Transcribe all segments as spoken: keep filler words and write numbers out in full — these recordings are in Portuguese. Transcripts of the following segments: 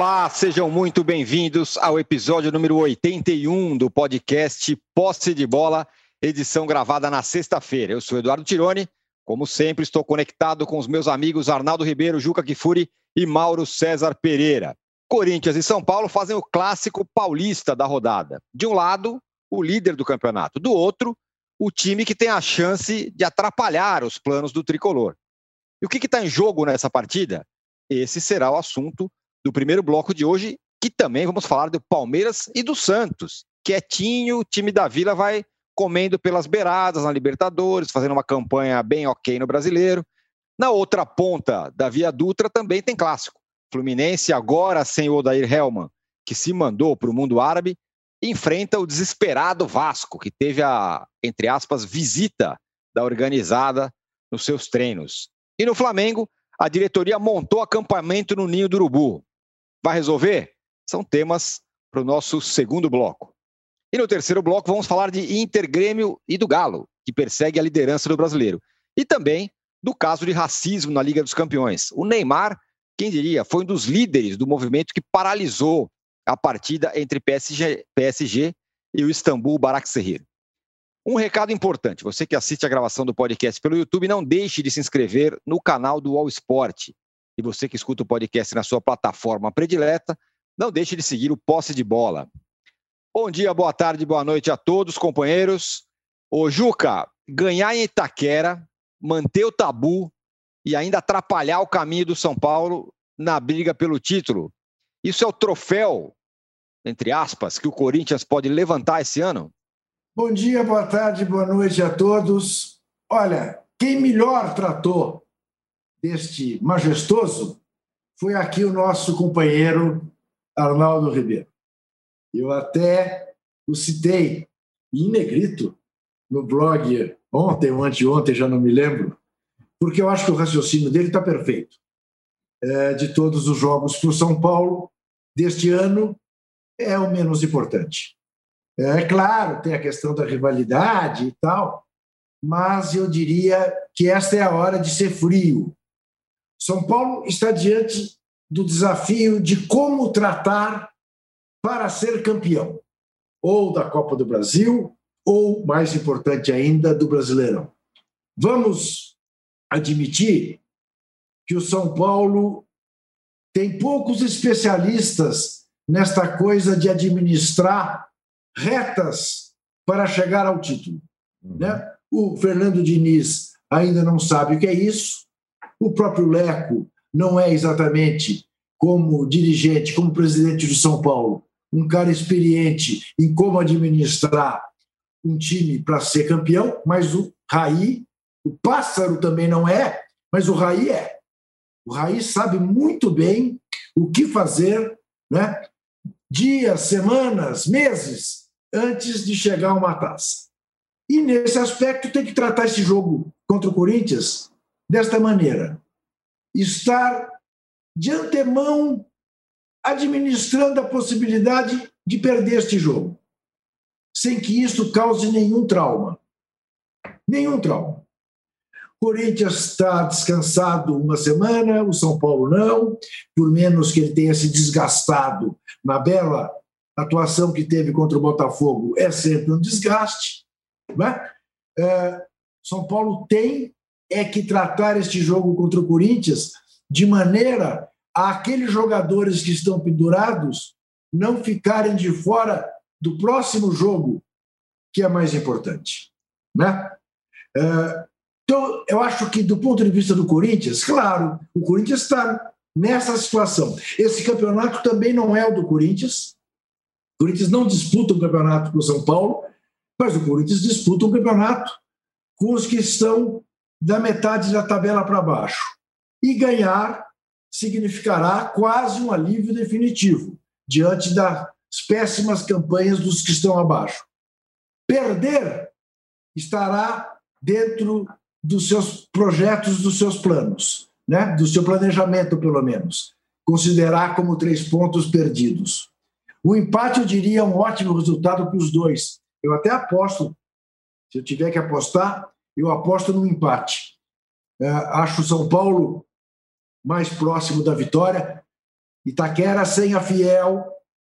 Olá, sejam muito bem-vindos ao episódio número oitenta e um do podcast Posse de Bola, edição gravada na sexta-feira. Eu sou Eduardo Tironi, como sempre estou conectado com os meus amigos Arnaldo Ribeiro, Juca Kfouri e Mauro César Pereira. Corinthians e São Paulo fazem o clássico paulista da rodada. De um lado, o líder do campeonato, do outro, o time que tem a chance de atrapalhar os planos do tricolor. E o que está em jogo nessa partida? Esse será o assunto do primeiro bloco de hoje, que também vamos falar do Palmeiras e do Santos. Quietinho, o time da Vila vai comendo pelas beiradas na Libertadores, fazendo uma campanha bem ok no Brasileiro. Na outra ponta da Via Dutra também tem clássico. Fluminense, agora sem o Odair Hellmann, que se mandou para o mundo árabe, enfrenta o desesperado Vasco, que teve a, entre aspas, visita da organizada nos seus treinos. E no Flamengo, a diretoria montou acampamento no Ninho do Urubu. Vai resolver? São temas para o nosso segundo bloco. E no terceiro bloco vamos falar de Inter, Grêmio e do Galo, que persegue a liderança do brasileiro. E também do caso de racismo na Liga dos Campeões. O Neymar, quem diria, foi um dos líderes do movimento que paralisou a partida entre P S G, P S G e o Istambul Basaksehir. Um recado importante, você que assiste a gravação do podcast pelo YouTube, não deixe de se inscrever no canal do All Sport. E você que escuta o podcast na sua plataforma predileta, não deixe de seguir o Posse de Bola. Bom dia, boa tarde, boa noite a todos, companheiros. Ô Juca, ganhar em Itaquera, manter o tabu e ainda atrapalhar o caminho do São Paulo na briga pelo título. Isso é o troféu, entre aspas, que o Corinthians pode levantar esse ano? Bom dia, boa tarde, boa noite a todos. Olha, quem melhor tratou deste majestoso foi aqui o nosso companheiro Arnaldo Ribeiro. Eu até o citei em negrito no blog ontem ou anteontem, já não me lembro, porque eu acho que o raciocínio dele está perfeito. É, de todos os jogos para o São Paulo deste ano, é o menos importante. É claro, tem a questão da rivalidade e tal, mas eu diria que esta é a hora de ser frio. São Paulo está diante do desafio de como tratar para ser campeão, ou da Copa do Brasil, ou, mais importante ainda, do Brasileirão. Vamos admitir que o São Paulo tem poucos especialistas nesta coisa de administrar retas para chegar ao título. Né? O Fernando Diniz ainda não sabe o que é isso, o próprio Leco não é exatamente como dirigente, como presidente do São Paulo, um cara experiente em como administrar um time para ser campeão, mas o Raí, o Pássaro também não é, mas o Raí é. O Raí sabe muito bem o que fazer, né? Dias, semanas, meses antes de chegar a uma taça. E, nesse aspecto, tem que tratar esse jogo contra o Corinthians desta maneira. Estar, de antemão, administrando a possibilidade de perder este jogo, sem que isso cause nenhum trauma. Nenhum trauma. O Corinthians está descansado uma semana, o São Paulo não, por menos que ele tenha se desgastado na bela atuação que teve contra o Botafogo, é sempre um desgaste. Né? É, São Paulo tem é que tratar este jogo contra o Corinthians de maneira a aqueles jogadores que estão pendurados não ficarem de fora do próximo jogo, que é mais importante. Né? É, então, eu acho que, do ponto de vista do Corinthians, claro, o Corinthians está nessa situação. Esse campeonato também não é o do Corinthians. O Corinthians não disputa um campeonato com o São Paulo, mas o Corinthians disputa um campeonato com os que estão da metade da tabela para baixo. E ganhar significará quase um alívio definitivo diante das péssimas campanhas dos que estão abaixo. Perder estará dentro dos seus projetos, dos seus planos, né? Do seu planejamento, pelo menos. Considerar como três pontos perdidos. O empate, eu diria, é um ótimo resultado para os dois. Eu até aposto, se eu tiver que apostar, eu aposto no empate. É, acho o São Paulo mais próximo da vitória, Itaquera sem a Fiel,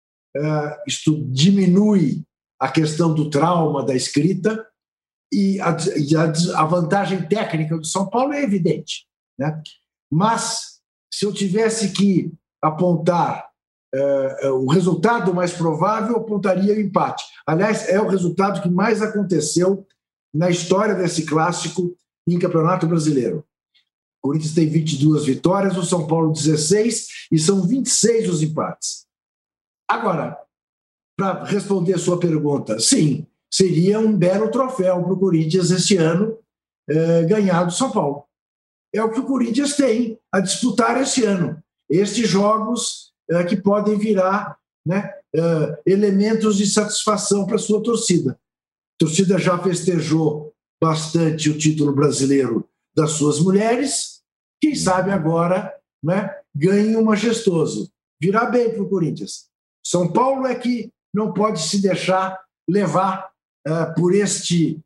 uh, isto diminui a questão do trauma da escrita, e a, e a, a vantagem técnica do São Paulo é evidente, né? Mas, se eu tivesse que apontar uh, o resultado mais provável, eu apontaria o empate. Aliás, é o resultado que mais aconteceu na história desse clássico em Campeonato Brasileiro. O Corinthians tem vinte e duas vitórias, o São Paulo dezesseis, e são vinte e seis os empates. Agora, para responder a sua pergunta, sim, seria um belo troféu para o Corinthians este ano eh, ganhar do São Paulo. É o que o Corinthians tem a disputar este ano. Estes jogos eh, que podem virar, né, eh, elementos de satisfação para a sua torcida. A torcida já festejou bastante o título brasileiro das suas mulheres, quem sabe agora, né, ganhe um majestoso. Virá bem para o Corinthians. São Paulo é que não pode se deixar levar uh, por este,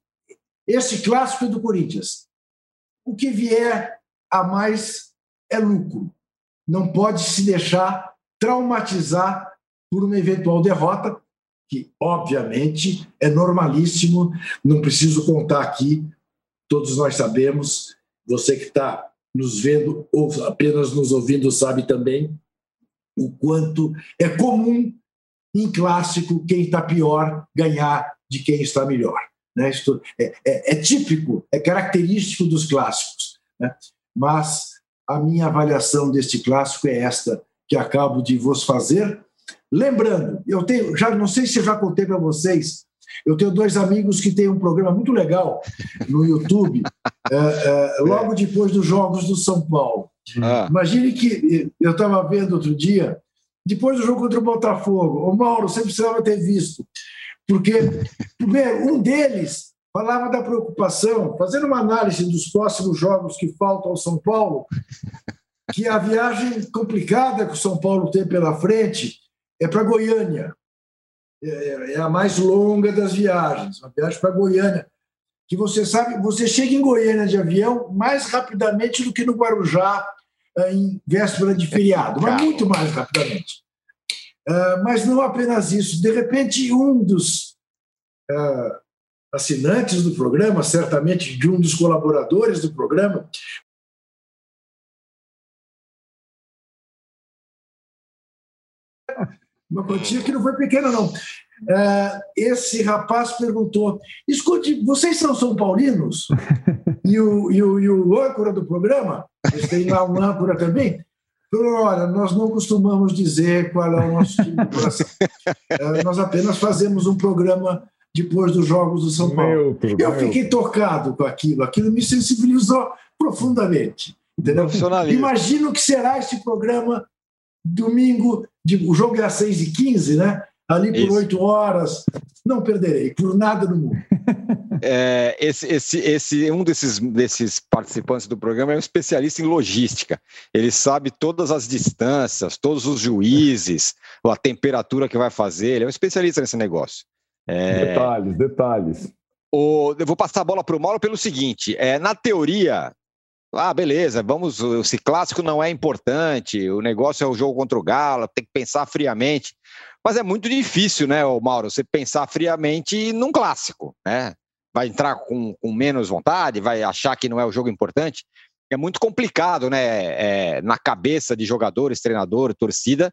este clássico do Corinthians. O que vier a mais é lucro. Não pode se deixar traumatizar por uma eventual derrota, que, obviamente, é normalíssimo, não preciso contar aqui, todos nós sabemos, você que está nos vendo ou apenas nos ouvindo sabe também o quanto é comum em clássico quem está pior ganhar de quem está melhor. Né? Isto é, é, é típico, é característico dos clássicos. Né? Mas a minha avaliação deste clássico é esta que acabo de vos fazer. Lembrando, eu tenho, já não sei se eu já contei para vocês, eu tenho dois amigos que têm um programa muito legal no YouTube, é, é, logo depois dos Jogos do São Paulo. Ah. Imagine que eu estava vendo outro dia, depois do jogo contra o Botafogo, o Mauro, você precisava ter visto, porque primeiro, um deles falava da preocupação, fazendo uma análise dos próximos jogos que faltam ao São Paulo, que a viagem complicada que o São Paulo tem pela frente é para Goiânia. É a mais longa das viagens, uma viagem para Goiânia, que você sabe, você chega em Goiânia de avião mais rapidamente do que no Guarujá em véspera de feriado, mas muito mais rapidamente. Mas não apenas isso, de repente um dos assinantes do programa, certamente de um dos colaboradores do programa, uma quantia que não foi pequena, não. Uh, esse rapaz perguntou, escute, vocês são São Paulinos? E o, e o, e o âncora do programa, eles têm lá um âncora também, falou, olha, nós não costumamos dizer qual é o nosso time de coração. Uh, nós apenas fazemos um programa depois dos Jogos do São Paulo. Meu, Eu fiquei meu. tocado com aquilo, aquilo me sensibilizou profundamente. Entendeu? Imagino que será esse programa domingo, de, o jogo é às seis e quinze, né? Ali por oito horas, não perderei, por nada no mundo. É, esse, esse, esse, um desses, desses participantes do programa é um especialista em logística. Ele sabe todas as distâncias, todos os juízes, a temperatura que vai fazer. Ele é um especialista nesse negócio. É... Detalhes, detalhes. O, eu vou passar a bola para o Mauro pelo seguinte, é, na teoria... Ah, beleza, vamos, esse clássico não é importante, o negócio é o jogo contra o Galo, tem que pensar friamente, mas é muito difícil, né, Mauro, você pensar friamente num clássico, né? Vai entrar com, com menos vontade, vai achar que não é o jogo importante, é muito complicado, né, é, na cabeça de jogadores, treinador, torcida,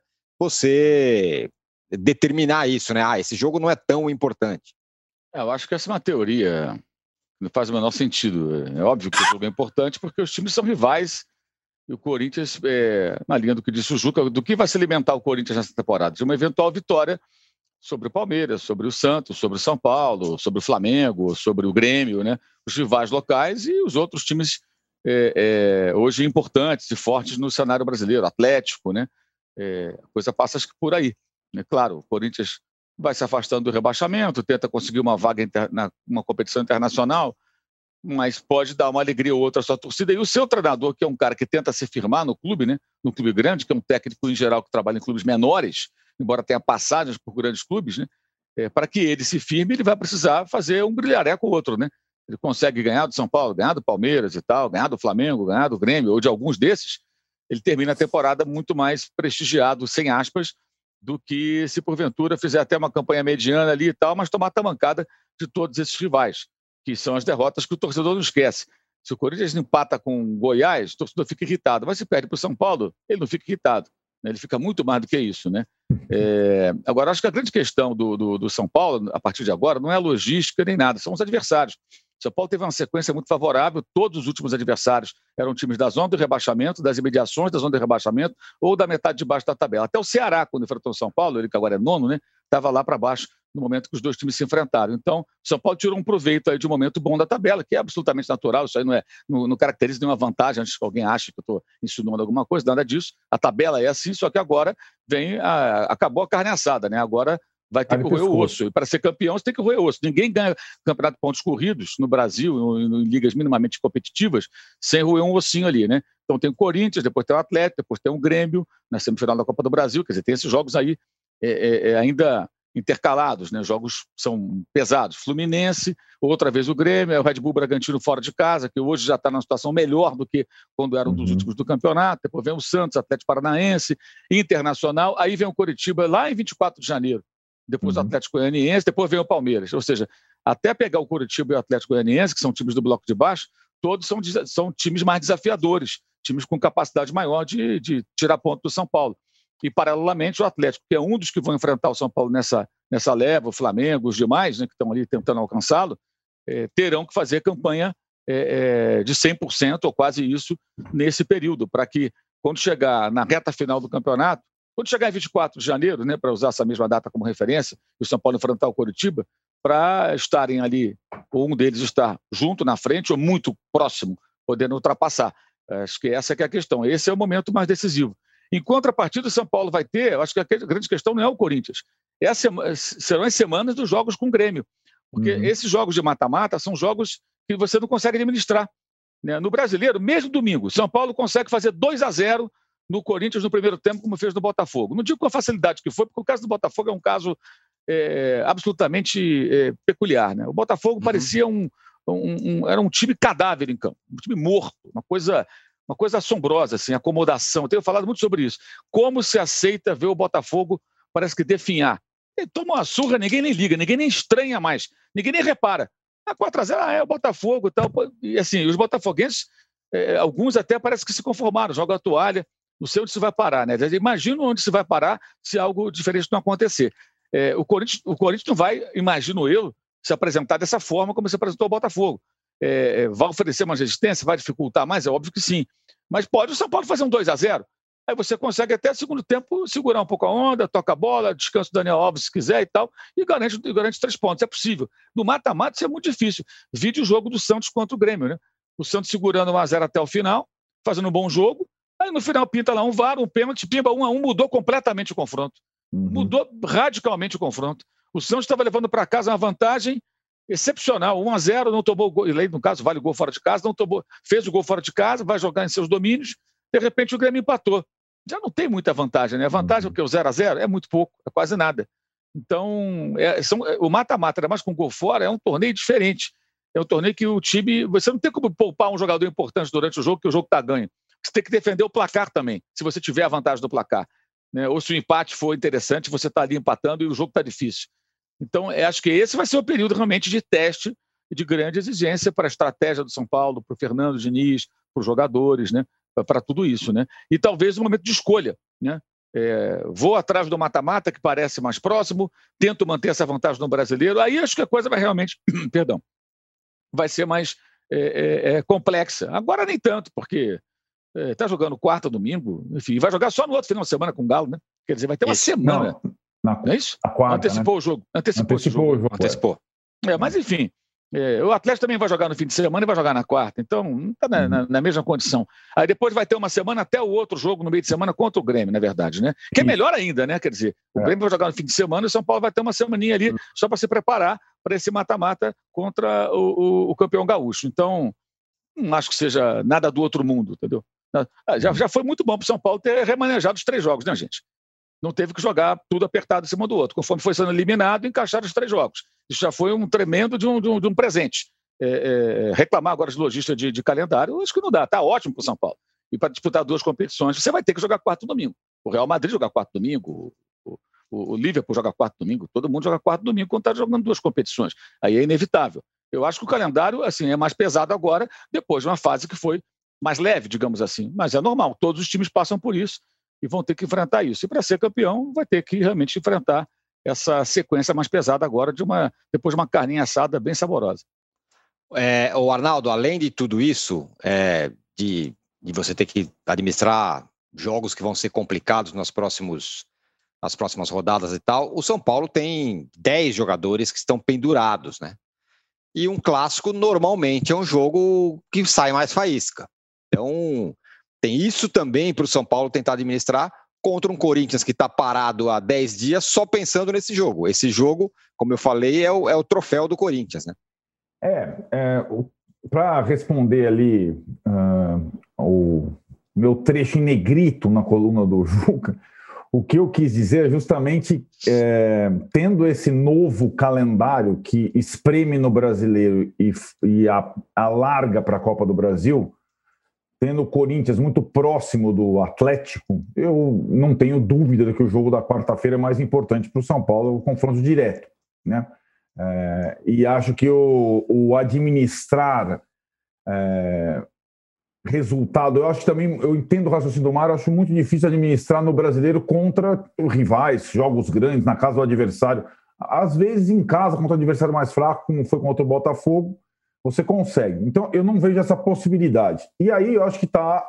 você determinar isso, né, ah, esse jogo não é tão importante. É, eu acho que essa é uma teoria... Não faz o menor sentido. É óbvio que o jogo é importante porque os times são rivais e o Corinthians, é, na linha do que disse o Juca, do que vai se alimentar o Corinthians nessa temporada? De uma eventual vitória sobre o Palmeiras, sobre o Santos, sobre o São Paulo, sobre o Flamengo, sobre o Grêmio, né? Os rivais locais e os outros times é, é, hoje importantes e fortes no cenário brasileiro, Atlético, né? É, a coisa passa acho que por aí. Né? Claro, o Corinthians vai se afastando do rebaixamento, tenta conseguir uma vaga inter... na uma competição internacional, mas pode dar uma alegria ou outra à sua torcida. E o seu treinador, que é um cara que tenta se firmar no clube, né? No clube grande, que é um técnico em geral que trabalha em clubes menores, embora tenha passagens por grandes clubes, né? É, para que ele se firme, ele vai precisar fazer um brilhareco ou outro, né? Ele consegue ganhar do São Paulo, ganhar do Palmeiras e tal, ganhar do Flamengo, ganhar do Grêmio, ou de alguns desses, ele termina a temporada muito mais prestigiado, sem aspas, do que se porventura fizer até uma campanha mediana ali e tal, mas tomar a tamancada de todos esses rivais, que são as derrotas que o torcedor não esquece. Se o Corinthians empata com o Goiás, o torcedor fica irritado, mas se perde para o São Paulo, ele não fica irritado, né? Ele fica muito mais do que isso, né? É... Agora, acho que a grande questão do, do, do São Paulo, a partir de agora, não é a logística nem nada, são os adversários. O São Paulo teve uma sequência muito favorável, todos os últimos adversários eram times da zona do rebaixamento, das imediações da zona do rebaixamento ou da metade de baixo da tabela. Até o Ceará, quando enfrentou o São Paulo, ele que agora é nono, né, estava lá para baixo no momento que os dois times se enfrentaram. Então, o São Paulo tirou um proveito aí de um momento bom da tabela, que é absolutamente natural, isso aí não, é, não, não caracteriza nenhuma vantagem antes que alguém ache que eu estou insinuando alguma coisa, nada disso. A tabela é assim, só que agora vem a, acabou a carne assada, né? Agora vai ter que roer o osso. E para ser campeão, você tem que roer o osso. Ninguém ganha campeonato de pontos corridos no Brasil, em, em ligas minimamente competitivas, sem roer um ossinho ali, né? Então tem o Corinthians, depois tem o Atlético, depois tem o Grêmio, na semifinal da Copa do Brasil. Quer dizer, tem esses jogos aí é, é, é, ainda intercalados, né? Jogos são pesados. Fluminense, outra vez o Grêmio, o Red Bull Bragantino fora de casa, que hoje já está numa situação melhor do que quando era um dos uhum. últimos do campeonato. Depois vem o Santos, Atlético Paranaense, Internacional. Aí vem o Coritiba lá em vinte e quatro de janeiro. Depois uhum. o Atlético Goianiense, depois vem o Palmeiras. Ou seja, até pegar o Coritiba e o Atlético Goianiense, que são times do bloco de baixo, todos são, são times mais desafiadores, times com capacidade maior de, de tirar ponto do São Paulo. E, paralelamente, o Atlético, que é um dos que vão enfrentar o São Paulo nessa, nessa leva, o Flamengo, os demais, né, que estão ali tentando alcançá-lo, é, terão que fazer campanha é, é, de cem por cento ou quase isso nesse período, para que, quando chegar na reta final do campeonato, quando chegar em vinte e quatro de janeiro, né, para usar essa mesma data como referência, e o São Paulo enfrentar o Coritiba, para estarem ali, ou um deles estar junto na frente, ou muito próximo, podendo ultrapassar. Acho que essa que é a questão. Esse é o momento mais decisivo. Em contrapartida, o São Paulo vai ter, eu acho que a grande questão não é o Corinthians, é a sema, serão as semanas dos jogos com o Grêmio, porque uhum. esses jogos de mata-mata são jogos que você não consegue administrar, né? No Brasileiro, mesmo domingo, São Paulo consegue fazer dois a zero no Corinthians no primeiro tempo, como fez no Botafogo. Não digo com a facilidade que foi, porque o caso do Botafogo é um caso é, absolutamente é, peculiar, né? O Botafogo uhum. parecia um, um, um, era um time cadáver em campo, um time morto, uma coisa... Uma coisa assombrosa, assim, acomodação. Eu tenho falado muito sobre isso. Como se aceita ver o Botafogo, parece que definhar. Ele toma uma surra, ninguém nem liga, ninguém nem estranha mais, ninguém nem repara. Ah, quatro a zero, ah, é o Botafogo e tal. E assim, os botafoguenses, é, alguns até parece que se conformaram, jogam a toalha, não sei onde isso vai parar, né? Imagino onde isso vai parar se algo diferente não acontecer. É, o Corinthians, o Corinthians não vai, imagino eu, se apresentar dessa forma como se apresentou o Botafogo. É, vai oferecer uma resistência, vai dificultar mais? É óbvio que sim. Mas pode o São Paulo fazer um dois a zero. Aí você consegue até segundo tempo segurar um pouco a onda, toca a bola, descansa o Daniel Alves se quiser e tal, e garante, garante três pontos. É possível. No mata-mata isso é muito difícil. Vide o jogo do Santos contra o Grêmio, né? O Santos segurando um a zero até o final, fazendo um bom jogo, aí no final pinta lá um V A R, um pênalti, pimba, um a um, mudou completamente o confronto. Uhum. Mudou radicalmente o confronto. O Santos estava levando para casa uma vantagem excepcional, um a zero, não tomou gol, e no caso vale gol fora de casa, não tomou, fez o gol fora de casa, vai jogar em seus domínios, de repente o Grêmio empatou. Já não tem muita vantagem, né? A vantagem é porque o zero a zero é muito pouco, é quase nada. Então, é, são, o mata-mata, ainda mais com gol fora, é um torneio diferente. É um torneio que o time, você não tem como poupar um jogador importante durante o jogo, que o jogo está ganho. Você tem que defender o placar também, se você tiver a vantagem do placar, né? Ou se o empate for interessante, você está ali empatando e o jogo está difícil. Então, acho que esse vai ser o período realmente de teste e de grande exigência para a estratégia do São Paulo, para o Fernando Diniz, para os jogadores, né? Para tudo isso, né? E talvez um momento de escolha, né? É, vou atrás do mata-mata, que parece mais próximo, tento manter essa vantagem no brasileiro, aí acho que a coisa vai realmente, perdão, vai ser mais é, é, é, complexa. Agora nem tanto, porque está é, jogando quarta, domingo, enfim, vai jogar só no outro final de semana com o Galo, né? Quer dizer, vai ter uma Esse, semana... Não. Na, não é isso? Quarta, antecipou né? o jogo. Antecipou, antecipou o jogo. o jogo. Antecipou. É, mas, enfim, é, o Atlético também vai jogar no fim de semana e vai jogar na quarta. Então, não está na, uhum. na, na mesma condição. Aí depois vai ter uma semana até o outro jogo no meio de semana contra o Grêmio, na verdade, né? Que é melhor ainda, né? Quer dizer, o é. Grêmio vai jogar no fim de semana e o São Paulo vai ter uma semaninha ali uhum. só para se preparar para esse mata-mata contra o, o, o campeão gaúcho. Então, não acho que seja nada do outro mundo, entendeu? Já, já foi muito bom para o São Paulo ter remanejado os três jogos, né, gente? Não teve que jogar tudo apertado em cima do outro. Conforme foi sendo eliminado, encaixaram os três jogos. Isso já foi um tremendo de um, de um, de um presente. É, é, reclamar agora de logística de, de calendário, acho que não dá. Está ótimo para o São Paulo. e para disputar duas competições, você vai ter que jogar quarto domingo. O Real Madrid joga quarto domingo, o, o, o Liverpool joga quarto domingo, todo mundo joga quarto domingo quando está jogando duas competições. Aí é inevitável. Eu acho que o calendário assim, é mais pesado agora, depois de uma fase que foi mais leve, digamos assim. Mas é normal, todos os times passam por isso e vão ter que enfrentar isso. E para ser campeão, vai ter que realmente enfrentar essa sequência mais pesada agora, de uma, depois de uma carninha assada bem saborosa. É, o Arnaldo, além de tudo isso, é, de, de você ter que administrar jogos que vão ser complicados nos próximos, nas próximas rodadas e tal, o São Paulo tem dez jogadores que estão pendurados, né? E um clássico normalmente é um jogo que sai mais faísca. Então, tem isso também para o São Paulo tentar administrar contra um Corinthians que está parado há dez dias só pensando nesse jogo. Esse jogo, como eu falei, é o, é o troféu do Corinthians, né? É, é para responder ali uh, o meu trecho em negrito na coluna do Juca, o que eu quis dizer é justamente é, tendo esse novo calendário que espreme no brasileiro e, e a, alarga para a Copa do Brasil, tendo o Corinthians muito próximo do Atlético, eu não tenho dúvida de que o jogo da quarta-feira é mais importante para o São Paulo, o confronto direto, né? É, e acho que o, o administrar é, resultado, eu acho também, eu entendo o raciocínio do Mário, eu acho muito difícil administrar no brasileiro contra rivais, jogos grandes, na casa do adversário. Às vezes em casa, contra o adversário mais fraco, como foi contra o Botafogo, você consegue. Então, eu não vejo essa possibilidade. E aí, eu acho que está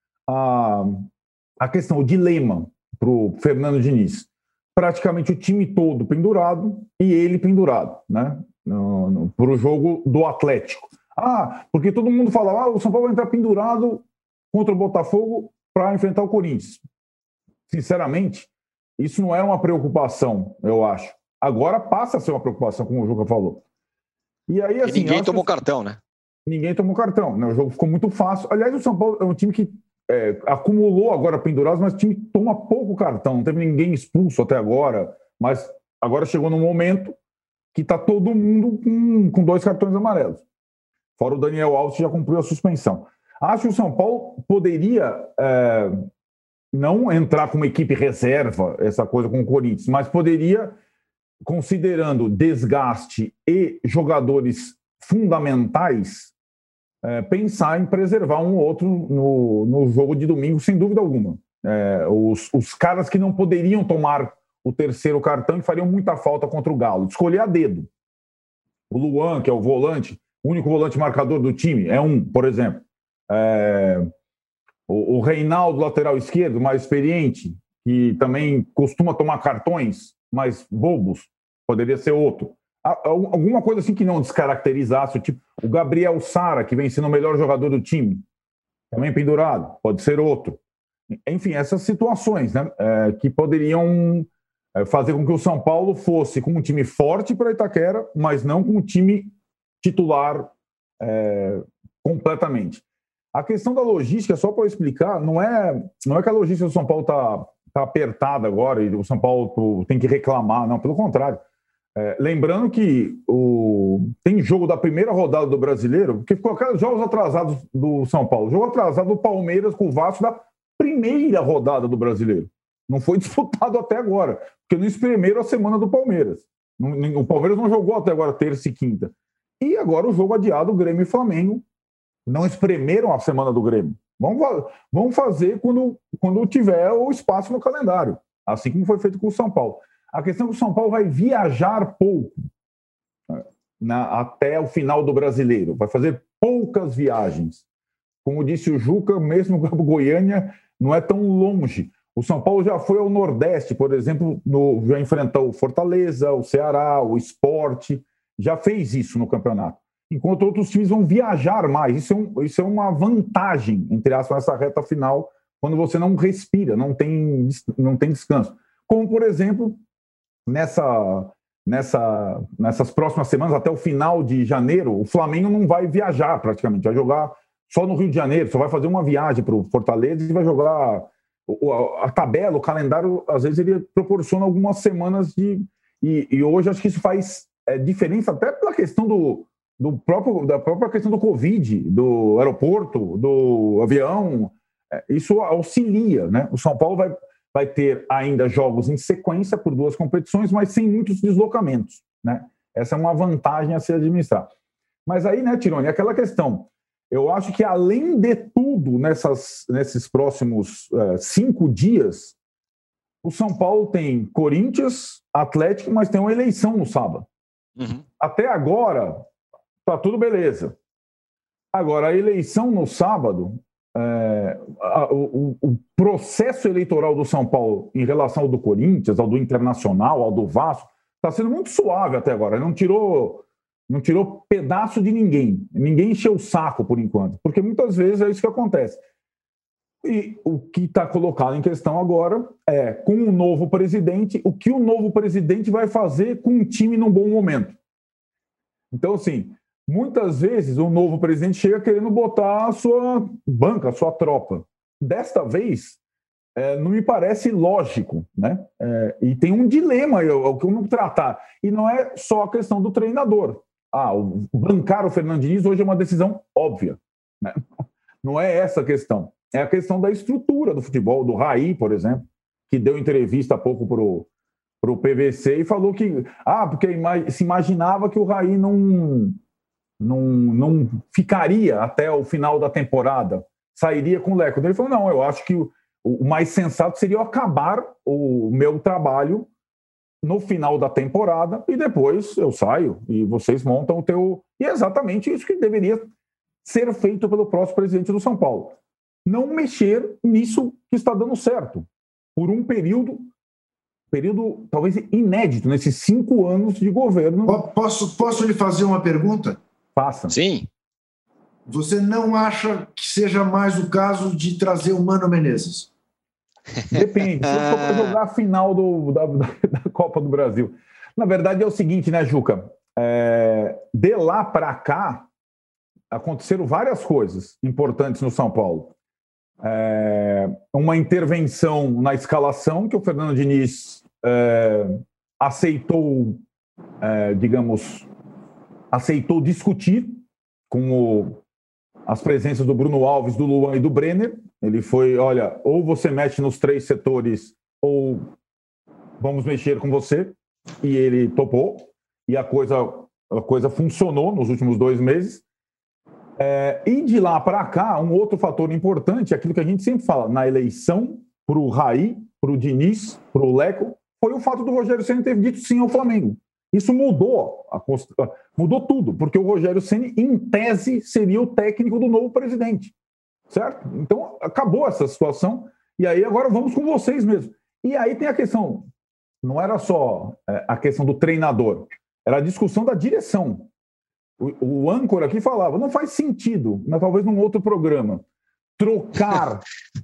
a, a questão, o dilema para o Fernando Diniz. Praticamente o time todo pendurado e ele pendurado, né? Para o jogo do Atlético. Ah, porque todo mundo fala, ah, o São Paulo vai entrar pendurado contra o Botafogo para enfrentar o Corinthians. Sinceramente, isso não era uma preocupação, eu acho. Agora passa a ser uma preocupação, como o Juca falou. E aí, assim, e ninguém tomou cartão, né? Ninguém tomou cartão, né? O jogo ficou muito fácil. Aliás, o São Paulo é um time que é, acumulou agora pendurados, mas o time toma pouco cartão. Não teve ninguém expulso até agora, mas agora chegou num momento que está todo mundo com, com dois cartões amarelos. Fora o Daniel Alves, que já cumpriu a suspensão. Acho que o São Paulo poderia é, não entrar com uma equipe reserva, essa coisa com o Corinthians, mas poderia, considerando desgaste e jogadores fundamentais, é, pensar em preservar um ou outro no, no jogo de domingo, sem dúvida alguma. É, os, os caras que não poderiam tomar o terceiro cartão e fariam muita falta contra o Galo. Escolher a dedo. O Luan, que é o volante, o único volante marcador do time, é um, por exemplo. É, o, o Reinaldo, lateral esquerdo, mais experiente, que também costuma tomar cartões mais bobos, poderia ser outro. Alguma coisa assim que não descaracterizasse o tipo. O Gabriel Sara, que vem sendo o melhor jogador do time, também pendurado, pode ser outro. Enfim, essas situações, né, é, que poderiam fazer com que o São Paulo fosse com um time forte para Itaquera, mas não com um time titular é, completamente. A questão da logística, só para eu explicar, não é, não é que a logística do São Paulo está tá apertada agora e o São Paulo tem que reclamar, não, pelo contrário. É, lembrando que o, tem jogo da primeira rodada do Brasileiro, porque ficou aqueles jogos atrasados do São Paulo. Jogo atrasado do Palmeiras com o Vasco da primeira rodada do Brasileiro. Não foi disputado até agora, porque não espremeram a semana do Palmeiras. Não, o Palmeiras não jogou até agora terça e quinta. E agora o jogo adiado, Grêmio e Flamengo, não espremeram a semana do Grêmio. Vamos, vamos fazer quando, quando tiver o espaço no calendário, assim como foi feito com o São Paulo. A questão é que o São Paulo vai viajar pouco, né, na, até o final do Brasileiro. Vai fazer poucas viagens. Como disse o Juca, mesmo o Goiânia não é tão longe. O São Paulo já foi ao Nordeste, por exemplo, no, já enfrentou o Fortaleza, o Ceará, o Sport, já fez isso no campeonato. Enquanto outros times vão viajar mais. Isso é, um, isso é uma vantagem, entre aspas, nessa reta final, quando você não respira, não tem, não tem descanso. Como, por exemplo, nessa, nessa, nessas próximas semanas, até o final de janeiro, o Flamengo não vai viajar praticamente, vai jogar só no Rio de Janeiro, só vai fazer uma viagem para o Fortaleza e vai jogar... A tabela, o calendário, às vezes ele proporciona algumas semanas de... E, e hoje acho que isso faz é, diferença até pela questão do, do próprio, da própria questão do Covid, do aeroporto, do avião. isso auxilia, né? O São Paulo vai, vai ter ainda jogos em sequência por duas competições, mas sem muitos deslocamentos, né? Essa é uma vantagem a se administrar. Mas aí, né, Tironi, aquela questão. Eu acho que, além de tudo, nessas, nesses próximos uh, cinco dias, o São Paulo tem Corinthians, Atlético, mas tem uma eleição no sábado. Uhum. Até agora, tá tudo beleza. Agora, a eleição no sábado, é, a, o, o processo eleitoral do São Paulo em relação ao do Corinthians, ao do Internacional, ao do Vasco, está sendo muito suave até agora. Não tirou, não tirou pedaço de ninguém. Ninguém encheu o saco, por enquanto. Porque muitas vezes é isso que acontece. E o que está colocado em questão agora é, com o novo presidente, o que o novo presidente vai fazer com um time num bom momento. Então, assim, muitas vezes o novo presidente chega querendo botar a sua banca, a sua tropa. Desta vez, é, não me parece lógico, né? É, e tem um dilema aí, o que eu não tratar. E não é só a questão do treinador. Ah, o bancar o Fernando Diniz hoje é uma decisão óbvia, né? Não é essa a questão. É a questão da estrutura do futebol, do Raí, por exemplo, que deu entrevista há pouco para o P V C e falou que, ah, porque se imaginava que o Raí não, não, não ficaria até o final da temporada, sairia com o Leco. Ele falou, não, eu acho que o, o mais sensato seria eu acabar o meu trabalho no final da temporada e depois eu saio e vocês montam o teu... E é exatamente isso que deveria ser feito pelo próximo presidente do São Paulo. Não mexer nisso que está dando certo, por um período, período talvez inédito, nesses cinco anos de governo. Posso, posso lhe fazer uma pergunta? Faça. Sim. Você não acha que seja mais o caso de trazer o Mano Menezes? Depende, se for para jogar a final do, da, da Copa do Brasil. Na verdade é o seguinte, né, Juca? É, de lá para cá, aconteceram várias coisas importantes no São Paulo. É, uma intervenção na escalação que o Fernando Diniz é, aceitou, é, digamos, aceitou discutir com o, as presenças do Bruno Alves, do Luan e do Brenner. Ele foi, olha, ou você mexe nos três setores ou vamos mexer com você. E ele topou e a coisa, a coisa funcionou nos últimos dois meses. É, e de lá para cá, um outro fator importante é aquilo que a gente sempre fala, na eleição para o Raí, para o Diniz, para o Leco, foi o fato do Rogério Ceni ter dito sim ao Flamengo. Isso mudou, a, mudou tudo, porque o Rogério Ceni, em tese, seria o técnico do novo presidente, certo? Então, acabou essa situação, e aí agora vamos com vocês mesmo. E aí tem a questão, não era só é, a questão do treinador, era a discussão da direção. O, o âncora aqui falava, não faz sentido, mas talvez num outro programa, trocar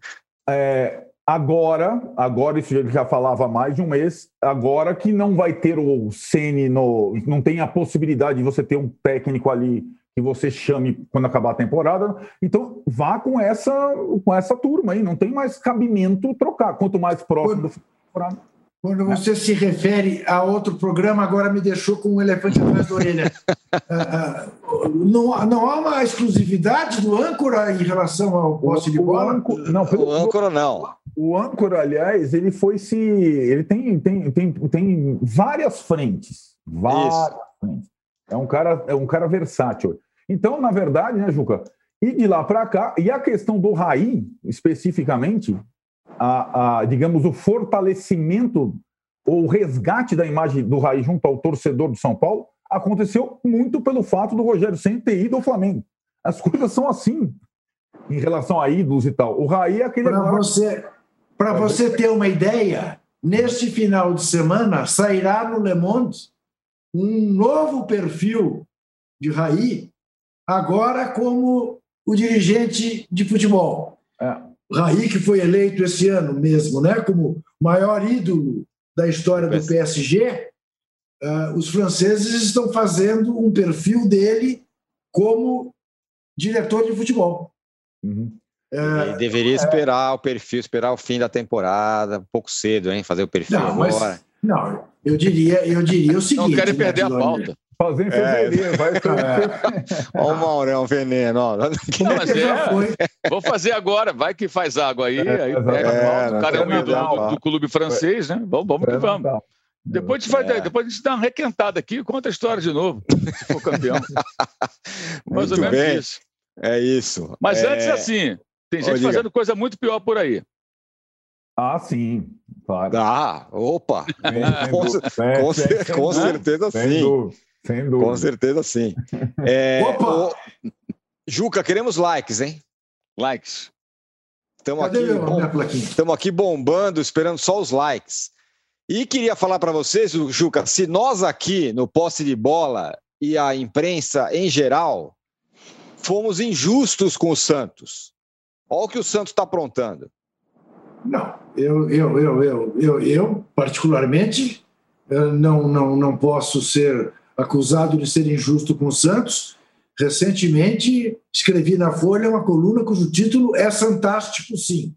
é, agora, agora isso ele já falava há mais de um mês, agora que não vai ter o Ceni, no, não tem a possibilidade de você ter um técnico ali que você chame quando acabar a temporada, então vá com essa, com essa turma aí, não tem mais cabimento trocar, quanto mais próximo do temporada. Quando você se refere a outro programa, agora me deixou com um elefante atrás da orelha. uh, uh, não, não há uma exclusividade do âncora em relação ao posse de bola? Âncora, não, pelo, o âncora não. O âncora, aliás, ele foi se... Ele tem, tem, tem, tem várias frentes. Várias Isso. frentes. É um, cara, é um cara versátil. Então, na verdade, né, Juca? E de lá para cá, e a questão do Raí, especificamente... A, a, digamos, o fortalecimento ou o resgate da imagem do Raí junto ao torcedor do São Paulo aconteceu muito pelo fato do Rogério Ceni ter ido ao Flamengo. As coisas são assim em relação a ídolos e tal. O Raí é aquele... Para você, para você ter uma ideia, neste final de semana sairá no Le Monde um novo perfil de Raí, agora como o dirigente de futebol. É. Raí, que foi eleito esse ano mesmo, né, como maior ídolo da história do P S G, uh, os franceses estão fazendo um perfil dele como diretor de futebol. Uhum. Uh, deveria é... esperar o perfil, esperar o fim da temporada, um pouco cedo, hein, fazer o perfil não, agora. Mas, não, eu diria, eu diria o seguinte... Não querem perder né, a pauta. Fazer em fevereiro, é. vai ser. Olha o Maurão, veneno. Ó. Não, mas é, vou fazer agora, vai que faz água aí, é, aí pega é, o cara é um ídolo do, do clube francês, né? Vamos, vamos que vamos. Depois a, gente vai, é. depois a gente dá uma requentada aqui e conta a história de novo, se for campeão. Mais ou menos bem. isso. É isso. Mas é... antes, assim, tem gente Ô, fazendo diga. coisa muito pior por aí. Ah, sim, claro. Ah, opa! com, com, com, com certeza sem sim. Dúvida, sem dúvida. Com certeza sim. É, opa! O... Juca, queremos likes, hein? Likes. Estamos aqui, bom... aqui bombando, esperando só os likes. E queria falar para vocês, Juca, se nós aqui no Posse de Bola e a imprensa em geral fomos injustos com o Santos. Olha o que o Santos está aprontando. Não, eu, eu, eu, eu, eu, eu particularmente, eu não, não, não posso ser acusado de ser injusto com o Santos. Recentemente, escrevi na Folha uma coluna cujo título é Santástico, sim.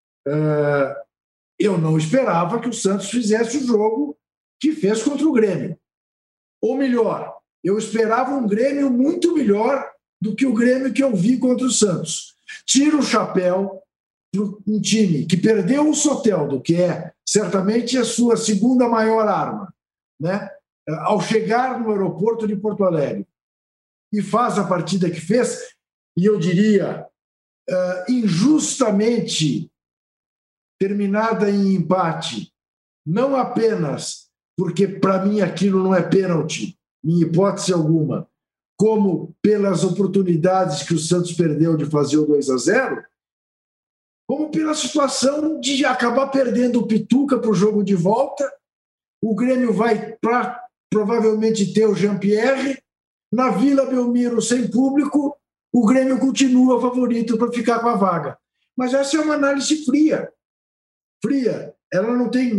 Uh, eu não esperava que o Santos fizesse o jogo que fez contra o Grêmio. Ou melhor, eu esperava um Grêmio muito melhor do que o Grêmio que eu vi contra o Santos. Tiro o chapéu para um time que perdeu o Soteldo, que é certamente a sua segunda maior arma, né? Ao chegar no aeroporto de Porto Alegre, e faz a partida que fez, e eu diria, uh, injustamente terminada em empate, não apenas porque, para mim, aquilo não é pênalti, em hipótese alguma, como pelas oportunidades que o Santos perdeu de fazer o dois a zero, como pela situação de acabar perdendo o Pituca para o jogo de volta. O Grêmio vai pra, provavelmente ter o Jean-Pierre. Na Vila Belmiro, sem público, o Grêmio continua favorito para ficar com a vaga. Mas essa é uma análise fria. Fria. Ela não tem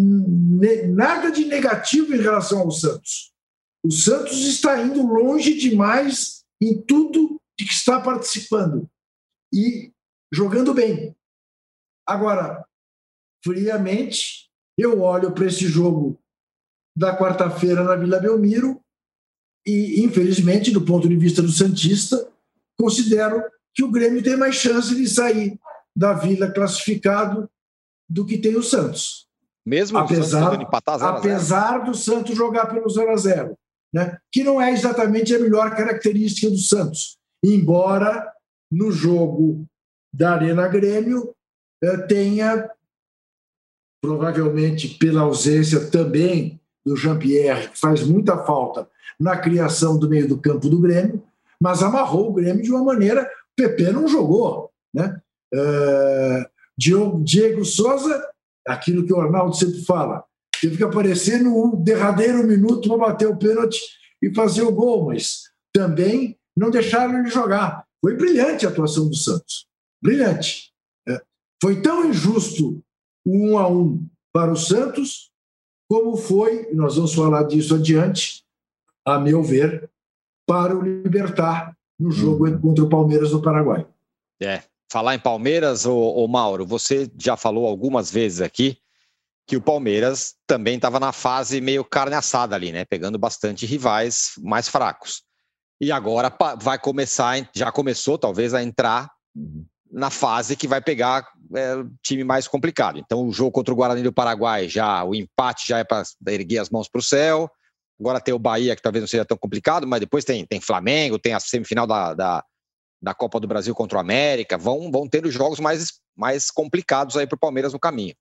nada de negativo em relação ao Santos. O Santos está indo longe demais em tudo de que está participando e jogando bem. Agora, friamente, eu olho para esse jogo da quarta-feira na Vila Belmiro e, infelizmente, do ponto de vista do santista, considero que o Grêmio tem mais chance de sair da Vila classificado do que tem o Santos. Mesmo apesar, o Santos empatar zero a zero. Apesar do Santos jogar pelo zero a zero, né? Que não é exatamente a melhor característica do Santos, embora no jogo da Arena Grêmio eh, tenha, provavelmente pela ausência também do Jean-Pierre, que faz muita falta na criação do meio do campo do Grêmio, mas amarrou o Grêmio de uma maneira... O P P não jogou, né? Uh, Diego, Diego Souza, aquilo que o Arnaldo sempre fala, teve que aparecer no derradeiro minuto para bater o pênalti e fazer o gol, mas também não deixaram ele jogar. Foi brilhante a atuação do Santos. Brilhante. Uh, foi tão injusto o um a um para o Santos como foi, e nós vamos falar disso adiante, a meu ver, para o Libertad no jogo hum. contra o Palmeiras no Paraguai. É, falar em Palmeiras, ô, ô Mauro, você já falou algumas vezes aqui que o Palmeiras também estava na fase meio carne assada ali, né? Pegando bastante rivais mais fracos. E agora vai começar, já começou talvez a entrar na fase que vai pegar é, time mais complicado. Então o jogo contra o Guarani do Paraguai, já o empate já é para erguer as mãos para o céu. Agora tem o Bahia, que talvez não seja tão complicado, mas depois tem, tem Flamengo, tem a semifinal da, da, da Copa do Brasil contra o América. Vão, vão ter os jogos mais, mais complicados aí para o Palmeiras no caminho.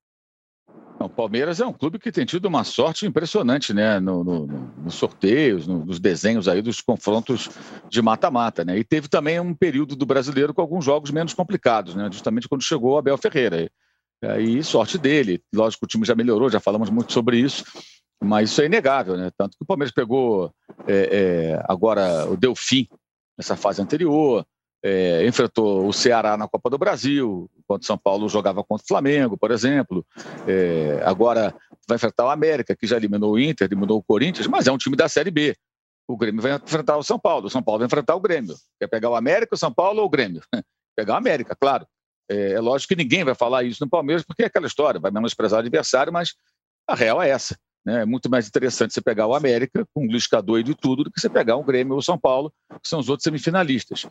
O Palmeiras é um clube que tem tido uma sorte impressionante, né? No, no, nos sorteios, no, nos desenhos aí dos confrontos de mata-mata, né? E teve também um período do brasileiro com alguns jogos menos complicados, né? Justamente quando chegou o Abel Ferreira. E aí, sorte dele. Lógico, o time já melhorou, já falamos muito sobre isso. Mas isso é inegável, né? Tanto que o Palmeiras pegou é, é, agora o Delfim nessa fase anterior, é, enfrentou o Ceará na Copa do Brasil, enquanto São Paulo jogava contra o Flamengo, por exemplo. É, agora vai enfrentar o América, que já eliminou o Inter, eliminou o Corinthians, mas é um time da Série B. O Grêmio vai enfrentar o São Paulo, o São Paulo vai enfrentar o Grêmio. Quer pegar o América, o São Paulo ou o Grêmio? Pegar o América, claro. É, é lógico que ninguém vai falar isso no Palmeiras, porque é aquela história, vai menosprezar o adversário, mas a real é essa. né? É muito mais interessante você pegar o América, com o Lisca doido e tudo, do que você pegar o Grêmio ou o São Paulo, que são os outros semifinalistas.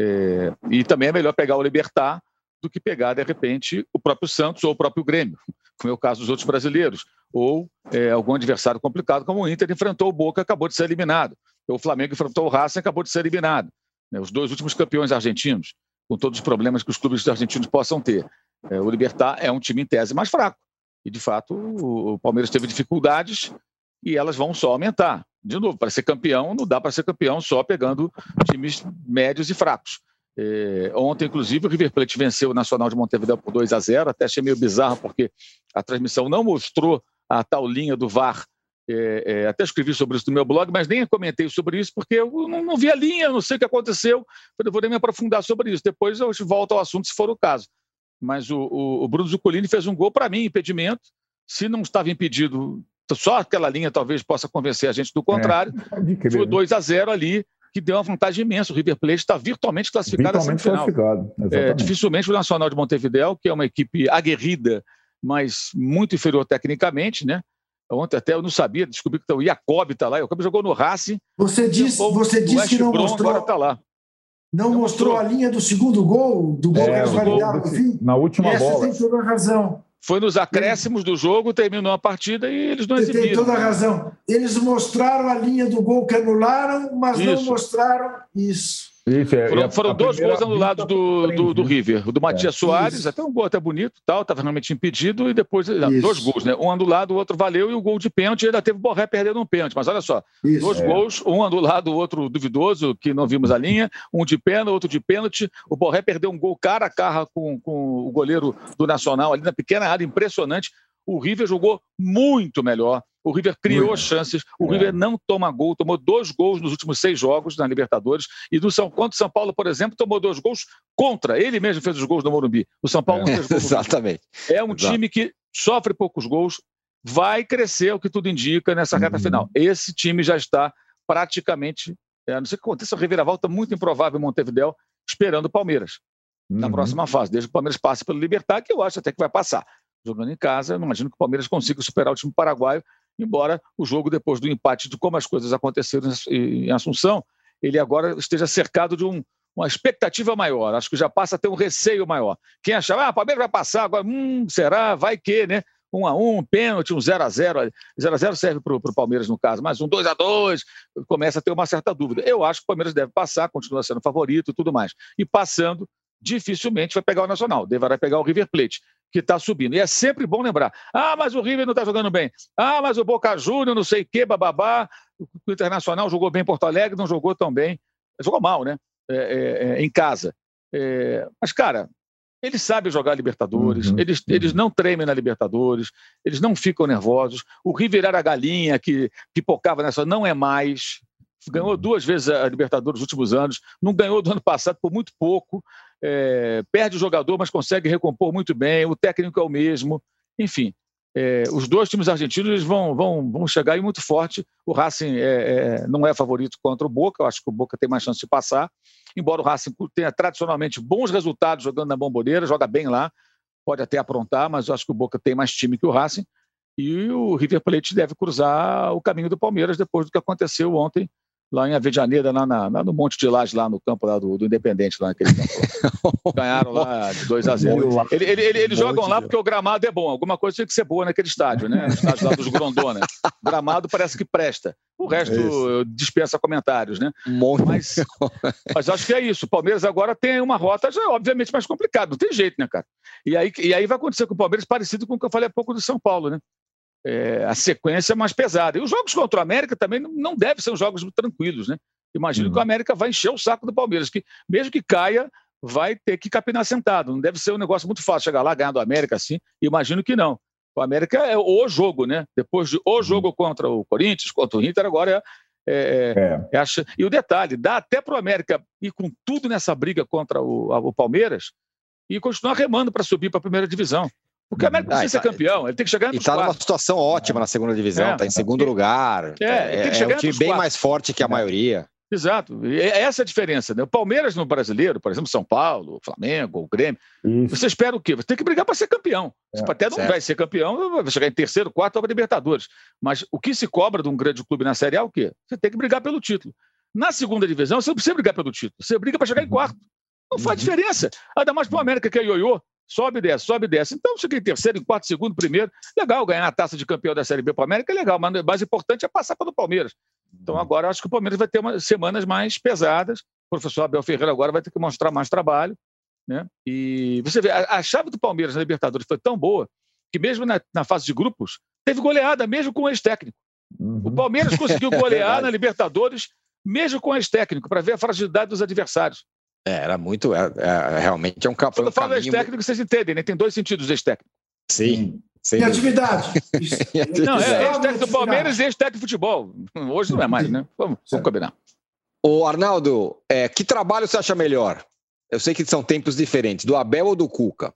É, e também é melhor pegar o Libertad do que pegar, de repente, o próprio Santos ou o próprio Grêmio, como é o caso dos outros brasileiros, ou é, algum adversário complicado, como o Inter enfrentou o Boca, acabou de ser eliminado, ou o Flamengo enfrentou o Racing, acabou de ser eliminado, né? Os dois últimos campeões argentinos, com todos os problemas que os clubes argentinos possam ter. É, o Libertad é um time em tese mais fraco, e de fato o, o Palmeiras teve dificuldades e elas vão só aumentar. De novo, para ser campeão, não dá para ser campeão só pegando times médios e fracos. É, ontem, inclusive, o River Plate venceu o Nacional de Montevidéu por dois a zero, até achei meio bizarro, porque a transmissão não mostrou a tal linha do V A R. É, é, até escrevi sobre isso no meu blog, mas nem comentei sobre isso, porque eu não, não vi a linha, não sei o que aconteceu, eu vou nem me aprofundar sobre isso. Depois eu volto ao assunto, se for o caso. Mas o, o, o Bruno Zuccolini fez um gol, para mim, impedimento. Se não estava impedido, só aquela linha talvez possa convencer a gente do contrário. É, foi dois a zero ali, que deu uma vantagem imensa. O River Plate está virtualmente classificado à semifinal. Classificado, é, dificilmente o Nacional de Montevidéu, que é uma equipe aguerrida, mas muito inferior tecnicamente, né? Ontem até eu não sabia, descobri que o Jacob está lá. O Jacob jogou no Racing. Você disse, você disse que não Brom, mostrou... Agora tá lá. Não, não mostrou, mostrou a linha do segundo gol, do gol é, que eles validaram no fim? Na última Essa bola. Tem toda a razão. Foi nos acréscimos do jogo, terminou a partida e eles não Você exibiram. tem toda a razão. Eles mostraram a linha do gol que anularam, mas isso. não mostraram isso. Isso, é, foram a, foram a dois gols anulados do, do, do River. O do Matias é. Soares, Isso. até um gol até bonito, tal, estava realmente impedido, e depois não, dois gols, né? Um anulado, o outro valeu, e o gol de pênalti ainda teve o Borré perdendo um pênalti. Mas olha só, Isso. dois é. gols, um anulado, o outro duvidoso, que não vimos a linha, um de pênalti, outro de pênalti. O Borré perdeu um gol cara a cara com, com o goleiro do Nacional ali na pequena área, impressionante. O River jogou muito melhor. O River criou muito. chances. O é. River não toma gol. Tomou dois gols nos últimos seis jogos na Libertadores. E do São, contra o São Paulo, por exemplo, tomou dois gols contra. Ele mesmo fez os gols no Morumbi. O São Paulo é. não fez gols. Exatamente. É um Exato. time que sofre poucos gols, vai crescer, o que tudo indica, nessa reta uhum. final. Esse time já está praticamente, é, a não ser que aconteça uma reviravolta muito improvável em Montevidéu, esperando o Palmeiras uhum. na próxima fase. Desde que o Palmeiras passe pelo Libertad, que eu acho até que vai passar. Jogando em casa, eu não imagino que o Palmeiras consiga superar o time paraguaio, embora o jogo, depois do empate de como as coisas aconteceram em Assunção, ele agora esteja cercado de um, uma expectativa maior. Acho que já passa a ter um receio maior. Quem achava, ah, o Palmeiras vai passar, agora, hum, será, vai que, né? Um a um, pênalti, um zero a zero. zero a zero serve para o Palmeiras, no caso, mas um dois a dois começa a ter uma certa dúvida. Eu acho que o Palmeiras deve passar, continua sendo favorito e tudo mais. E passando, dificilmente vai pegar o Nacional, deverá pegar o River Plate, que está subindo. E é sempre bom lembrar, ah, mas o River não está jogando bem, ah, mas o Boca Juniors, não sei o que, bababá, o Internacional jogou bem em Porto Alegre, não jogou tão bem, jogou mal, né, é, é, em casa. É, mas, cara, eles sabem jogar Libertadores, uhum, eles, uhum. eles não tremem na Libertadores, eles não ficam nervosos. O River era a galinha que pipocava nessa, não é mais. Ganhou duas vezes a Libertadores nos últimos anos, não ganhou do ano passado por muito pouco, é, perde o jogador, mas consegue recompor muito bem, o técnico é o mesmo, enfim. É, os dois times argentinos eles vão, vão, vão chegar aí muito forte. O Racing é, é, não é favorito contra o Boca, eu acho que o Boca tem mais chance de passar, embora o Racing tenha tradicionalmente bons resultados jogando na Bomboneira, joga bem lá, pode até aprontar, mas eu acho que o Boca tem mais time que o Racing, e o River Plate deve cruzar o caminho do Palmeiras depois do que aconteceu ontem lá em Avejaneda, lá, na, lá no Monte de Laje, lá no campo lá do, do Independente, lá naquele campo lá. Ganharam lá de dois a zero. Ele, ele, ele, eles jogam lá porque o gramado é bom. Alguma coisa tem que ser boa naquele estádio, né? O estádio lá dos Grondona. O gramado parece que presta. O resto é dispensa comentários, né? Mas, mas acho que é isso. O Palmeiras agora tem uma rota já obviamente mais complicada. Não tem jeito, né, cara? E aí, e aí vai acontecer com o Palmeiras parecido com o que eu falei há pouco do São Paulo, né? É, a sequência é mais pesada. E os jogos contra o América também não devem ser jogos tranquilos, né? Imagino uhum. que o América vai encher o saco do Palmeiras, que mesmo que caia, vai ter que capinar sentado. Não deve ser um negócio muito fácil chegar lá, ganhar do América assim. Imagino que não. O América é o jogo, né? Depois de o jogo contra o Corinthians, contra o Inter, agora é, é, é. é a... E o detalhe, dá até para o América ir com tudo nessa briga contra o, o Palmeiras e continuar remando para subir para a primeira divisão. Porque o América precisa ah, ser campeão, ele tem que chegar nos quatro. E está numa situação ótima na segunda divisão, está é, em segundo lugar. É, é, é um time bem quatro. mais forte que a é. maioria. Exato. E essa é a diferença, né? O Palmeiras no brasileiro, por exemplo, São Paulo, o Flamengo, o Grêmio, isso. Você espera o quê? Você tem que brigar para ser campeão. É, você até não certo. vai ser campeão, vai chegar em terceiro, quarto, para Libertadores. Mas o que se cobra de um grande clube na Série A é o quê? Você tem que brigar pelo título. Na segunda divisão, você não precisa brigar pelo título. Você briga para chegar em quarto. Não faz diferença. Ainda mais para o América, que é ioiô. Sobe e desce, sobe e desce. Então, cheguei em terceiro, em quarto, segundo, primeiro. Legal, ganhar a taça de campeão da Série B para o América é legal, mas o mais importante é passar pelo Palmeiras. Então, agora, eu acho que o Palmeiras vai ter umas semanas mais pesadas. O professor Abel Ferreira agora vai ter que mostrar mais trabalho, né? E você vê, a, a chave do Palmeiras na Libertadores foi tão boa que mesmo na, na fase de grupos, teve goleada, mesmo com o ex-técnico. Uhum. O Palmeiras conseguiu golear na Libertadores, mesmo com o ex-técnico, para ver a fragilidade dos adversários. É, era muito... É, é, realmente é um campo. Quando eu falo ex-técnico, vocês entendem, né? Tem dois sentidos ex-técnico. Sim. E atividade. Não, é ex-técnico do Palmeiras e ex-técnico de futebol. Hoje não é mais, né? Vamos, vamos combinar. Ô, Arnaldo, é, que trabalho você acha melhor? Eu sei que são tempos diferentes, do Abel ou do Cuca?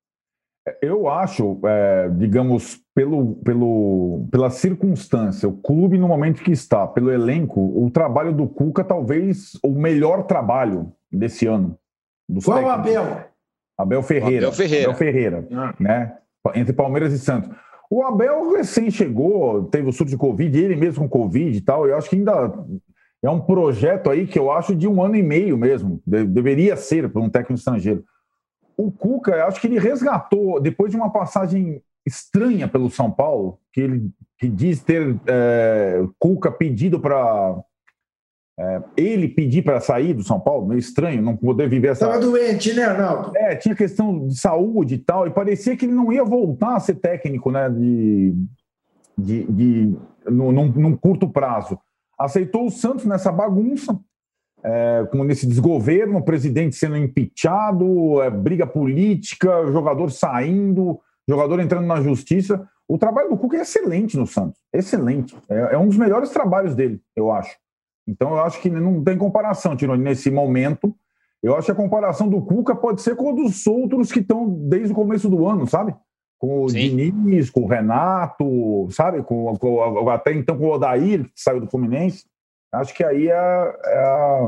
Eu acho, é, digamos, pelo, pelo, pela circunstância, o clube no momento que está, pelo elenco, o trabalho do Cuca talvez o melhor trabalho desse ano. Qual o Abel? Abel Ferreira. Abel Ferreira. Abel Ferreira, ah. né? Entre Palmeiras e Santos. O Abel recém chegou, teve o surto de Covid, ele mesmo com Covid e tal, eu acho que ainda é um projeto aí que eu acho de um ano e meio mesmo, de, deveria ser para um técnico estrangeiro. O Cuca, eu acho que ele resgatou, depois de uma passagem estranha pelo São Paulo, que ele que diz ter é, Cuca pedido para... É, ele pedir para sair do São Paulo, meio estranho, não poder viver essa... Estava doente, né, Arnaldo? É, tinha questão de saúde e tal, e parecia que ele não ia voltar a ser técnico, né, de, de, de, num, num curto prazo. Aceitou o Santos nessa bagunça, é, com esse desgoverno, o presidente sendo impeachado, é, briga política, jogador saindo, jogador entrando na justiça. O trabalho do Cuca é excelente no Santos, excelente. É, é um dos melhores trabalhos dele, eu acho. Então, eu acho que não tem comparação, Tironi, nesse momento. Eu acho que a comparação do Cuca pode ser com a dos outros que estão desde o começo do ano, sabe? Com o Sim. Diniz, com o Renato, sabe? Com, com, até então com o Odair, que saiu do Fluminense. Acho que aí é, é a...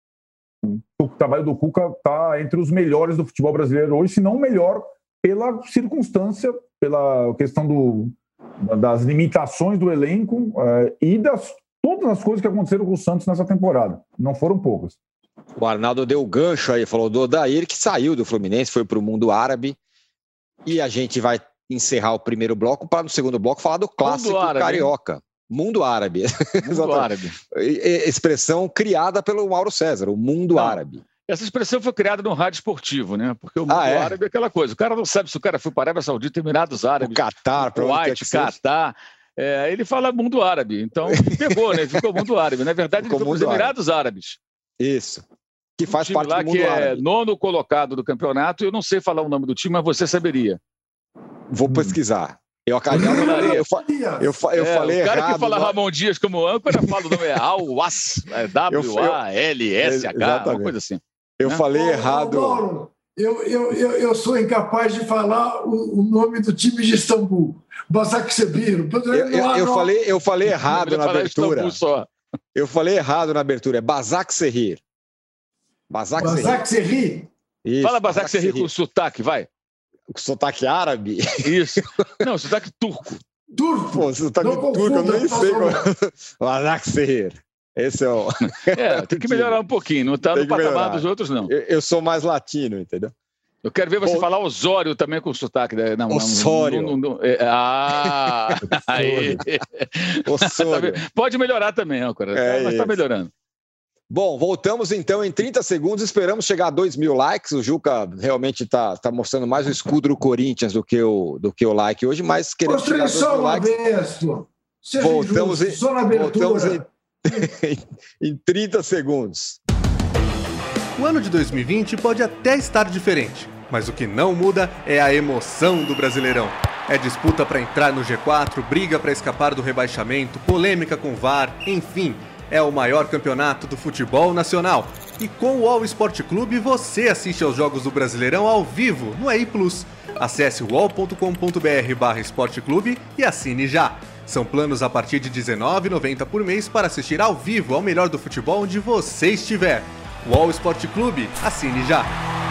o trabalho do Cuca está entre os melhores do futebol brasileiro hoje, se não o melhor pela circunstância, pela questão do, das limitações do elenco é, e das todas as coisas que aconteceram com o Santos nessa temporada. Não foram poucas. O Arnaldo deu o gancho aí, falou do Odair, que saiu do Fluminense, foi para o mundo árabe. E a gente vai encerrar o primeiro bloco para no segundo bloco falar do clássico mundo carioca. Árabe. Mundo árabe. Mundo árabe. Expressão criada pelo Mauro César, o mundo não, árabe. Essa expressão foi criada no rádio esportivo, né? Porque o mundo ah, é? árabe é aquela coisa. O cara não sabe se o cara foi para a Arábia Saudita, Emirados Árabes, o Catar, o Kuwait, Catar... É, ele fala mundo árabe, então pegou, né? Ficou mundo árabe. Na verdade, ficou ele foi para os Emirados Árabes. Isso. Que faz um parte lá do mundo que árabe. É nono colocado do campeonato. Eu não sei falar o nome do time, mas você saberia. Vou pesquisar. Eu, eu, eu, eu, eu é, falei errado. O cara errado, que fala mas... Ramon Dias como âncora fala o nome é Al-Was, é W A L S H, uma coisa assim. Eu né? falei Ô, errado. Ô, Mauro, eu, eu, eu, eu sou incapaz de falar o, o nome do time de Istambul. Basaksehir. Eu, eu, eu, falei, eu falei errado na abertura. Só. Eu falei errado na abertura. É Basaksehir. Basaksehir. Basaksehir? Fala Basaksehir com sotaque, vai. Com sotaque árabe? Isso. Não, sotaque turco. Turco? Pô, sotaque não turco, eu nem sei como. Basaksehir. Esse é o. É, tem que melhorar um pouquinho. Não está no patamar melhorar. Dos outros, não. Eu, eu sou mais latino, entendeu? Eu quero ver você Bom, falar Osório também com sotaque. Né? Não, Osório. Não, não, não, é, ah! Aí. Osório. Pode melhorar também, Âncora, é mas está melhorando. Bom, voltamos então em trinta segundos. Esperamos chegar a dois mil likes. O Juca realmente está tá mostrando mais o escudo do Corinthians do que o, do que o like hoje, mas queremos chegar a dois mil likes. Vez, Seja voltamos justo, em, só na abertura. Voltamos em, em trinta segundos. O ano de dois mil e vinte pode até estar diferente, mas o que não muda é a emoção do Brasileirão. É disputa para entrar no G quatro, briga para escapar do rebaixamento, polêmica com o V A R, enfim, é o maior campeonato do futebol nacional. E com o All Sport Clube você assiste aos jogos do Brasileirão ao vivo no E I Plus. Acesse uol ponto com ponto br barra esporte clube e assine já. São planos a partir de dezenove reais e noventa centavos por mês para assistir ao vivo ao melhor do futebol onde você estiver. U O L Esporte Clube, assine já!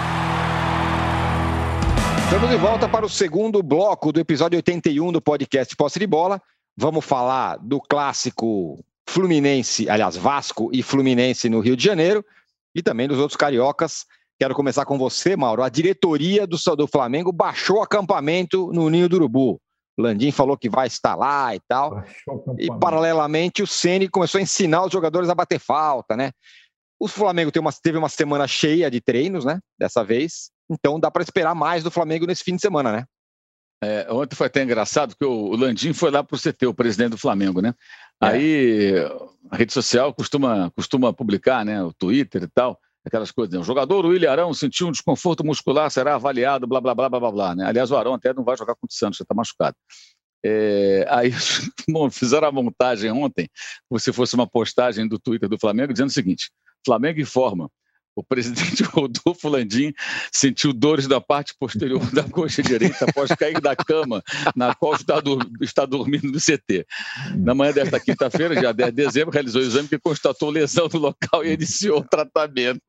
Estamos de volta para o segundo bloco do episódio oitenta e um do podcast Posse de Bola. Vamos falar do clássico Fluminense, aliás, Vasco e Fluminense no Rio de Janeiro e também dos outros cariocas. Quero começar com você, Mauro. A diretoria do, do Flamengo baixou o acampamento no Ninho do Urubu. O Landim falou que vai estar lá e tal. E, paralelamente, o Ceni começou a ensinar os jogadores a bater falta, né? O Flamengo teve uma, teve uma semana cheia de treinos, né? Dessa vez. Então, dá para esperar mais do Flamengo nesse fim de semana, né? É, ontem foi até engraçado que o, o Landim foi lá para o C T, o presidente do Flamengo, né? É. Aí, a rede social costuma, costuma publicar, né? O Twitter e tal. Aquelas coisas, né? O jogador, o William Arão, sentiu um desconforto muscular, será avaliado, blá, blá, blá, blá, blá, blá, né? Aliás, o Arão até não vai jogar contra o Santos, já está machucado. É, aí bom, fizeram a montagem ontem, como se fosse uma postagem do Twitter do Flamengo, dizendo o seguinte: Flamengo informa, o presidente Rodolfo Landim sentiu dores da parte posterior da coxa direita após cair da cama na qual está, do, está dormindo no C T. Na manhã desta quinta-feira, dia dez de dezembro, realizou o exame que constatou lesão no local e iniciou o tratamento.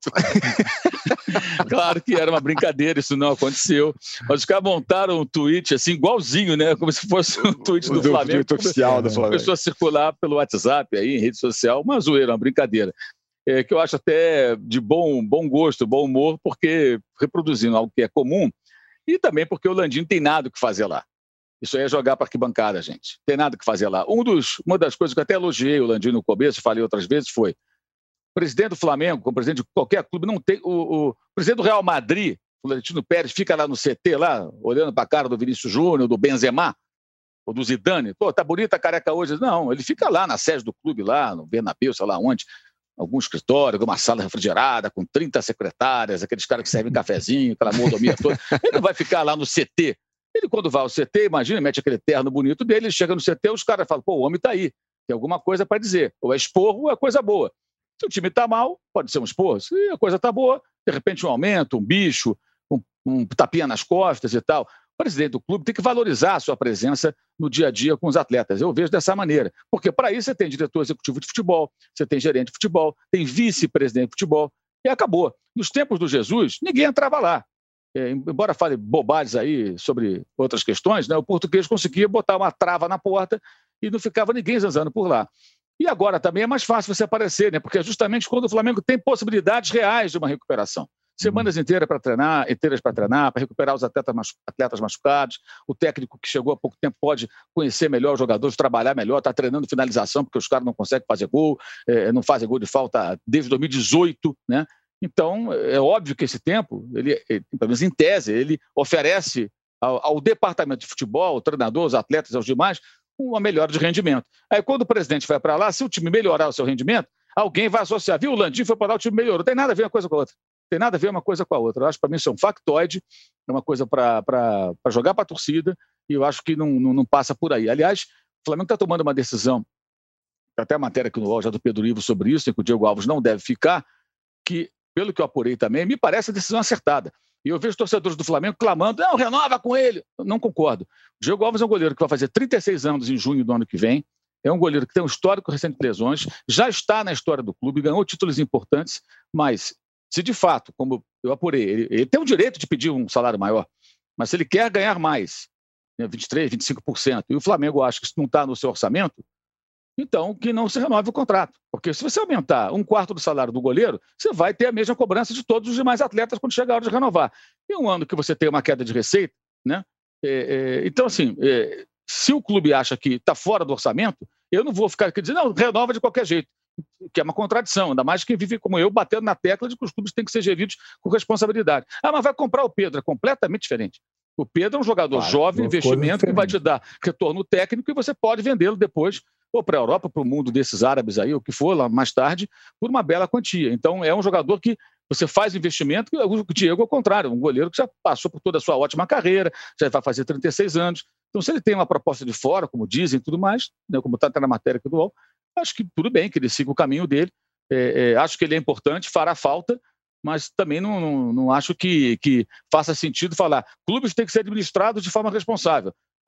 Claro que era uma brincadeira, isso não aconteceu. Mas os caras montaram um tweet assim, igualzinho, né? Como se fosse um tweet do, do Flamengo. Do oficial do Flamengo. Começou a circular pelo WhatsApp, aí, em rede social, uma zoeira, uma brincadeira. É, que eu acho até de bom, bom gosto, bom humor, porque reproduzindo algo que é comum, e também porque o Landim tem nada o que fazer lá. Isso aí é jogar para arquibancada, gente. Tem nada o que fazer lá. Um dos, uma das coisas que eu até elogiei o Landim no começo, falei outras vezes, foi: o presidente do Flamengo, como presidente de qualquer clube, não tem. O, o presidente do Real Madrid, o Florentino Pérez, fica lá no C T, lá, olhando para a cara do Vinícius Júnior, do Benzema, ou do Zidane. Pô, tá bonita a careca hoje. Não, ele fica lá na sede do clube, lá, no Bernabéu, sei lá onde. Algum escritório, alguma sala refrigerada, com trinta secretárias, aqueles caras que servem cafezinho, aquela mordomia toda. Ele não vai ficar lá no C T. Ele, quando vai ao C T, imagina, mete aquele terno bonito dele, ele chega no C T, os caras falam: pô, o homem tá aí, tem alguma coisa para dizer. Ou é esporro ou é coisa boa. Se o time tá mal, pode ser um esporro. Se a coisa tá boa, de repente um aumento, um bicho, um, um tapinha nas costas e tal. O presidente do clube tem que valorizar a sua presença no dia a dia com os atletas. Eu vejo dessa maneira. Porque para isso você tem diretor executivo de futebol, você tem gerente de futebol, tem vice-presidente de futebol, e acabou. Nos tempos do Jesus, ninguém entrava lá. É, embora fale bobagens aí sobre outras questões, né, o português conseguia botar uma trava na porta e não ficava ninguém zanzando por lá. E agora também é mais fácil você aparecer, né, porque é justamente quando o Flamengo tem possibilidades reais de uma recuperação. Semanas inteiras para treinar, inteiras para treinar, para recuperar os atletas, machu- atletas machucados. O técnico que chegou há pouco tempo pode conhecer melhor os jogadores, trabalhar melhor, está treinando finalização, porque os caras não conseguem fazer gol, é, não fazem gol de falta desde dois mil e dezoito, né? Então, é óbvio que esse tempo, ele, ele, pelo menos em tese, ele oferece ao, ao departamento de futebol, ao treinador, aos atletas, aos demais, uma melhora de rendimento. Aí, quando o presidente vai para lá, se o time melhorar o seu rendimento, alguém vai associar: viu, o Landim foi para lá, o time melhorou. Não tem nada a ver uma coisa com a outra. Tem nada a ver uma coisa com a outra. Eu acho que para mim isso é um factoide, é uma coisa para jogar para a torcida, e eu acho que não, não, não passa por aí. Aliás, o Flamengo está tomando uma decisão, até a matéria aqui no U O L já do Pedro Ivo sobre isso, em que o Diego Alves não deve ficar, que, pelo que eu apurei também, me parece a decisão acertada. E eu vejo torcedores do Flamengo clamando: não, renova com ele. Eu não concordo. O Diego Alves é um goleiro que vai fazer trinta e seis anos em junho do ano que vem, é um goleiro que tem um histórico recente de lesões, já está na história do clube, ganhou títulos importantes, mas se de fato, como eu apurei, ele, ele tem o direito de pedir um salário maior, mas se ele quer ganhar mais, né, vinte e três, vinte e cinco por cento, e o Flamengo acha que isso não está no seu orçamento, então que não se renove o contrato. Porque se você aumentar um quarto do salário do goleiro, você vai ter a mesma cobrança de todos os demais atletas quando chegar a hora de renovar. E um ano que você tem uma queda de receita, né? É, é, então, assim, é, se o clube acha que está fora do orçamento, eu não vou ficar aqui dizendo: não, renova de qualquer jeito. Que é uma contradição, ainda mais quem vive como eu, batendo na tecla de que os clubes têm que ser geridos com responsabilidade. Ah, mas vai comprar o Pedro, é completamente diferente. O Pedro é um jogador claro, jovem, investimento, que vai te dar retorno técnico, e você pode vendê-lo depois, ou para a Europa, para o mundo desses árabes aí, o que for, lá mais tarde, por uma bela quantia. Então é um jogador que você faz investimento, o Diego, ao contrário, um goleiro que já passou por toda a sua ótima carreira, já vai fazer trinta e seis anos. Então, se ele tem uma proposta de fora, como dizem e tudo mais, né, como está na matéria aqui do U O L, acho que tudo bem que ele siga o caminho dele. É, é, acho que ele é importante, fará falta, mas também não, não, não acho que, que faça sentido falar: clubes têm que ser administrados de forma responsável.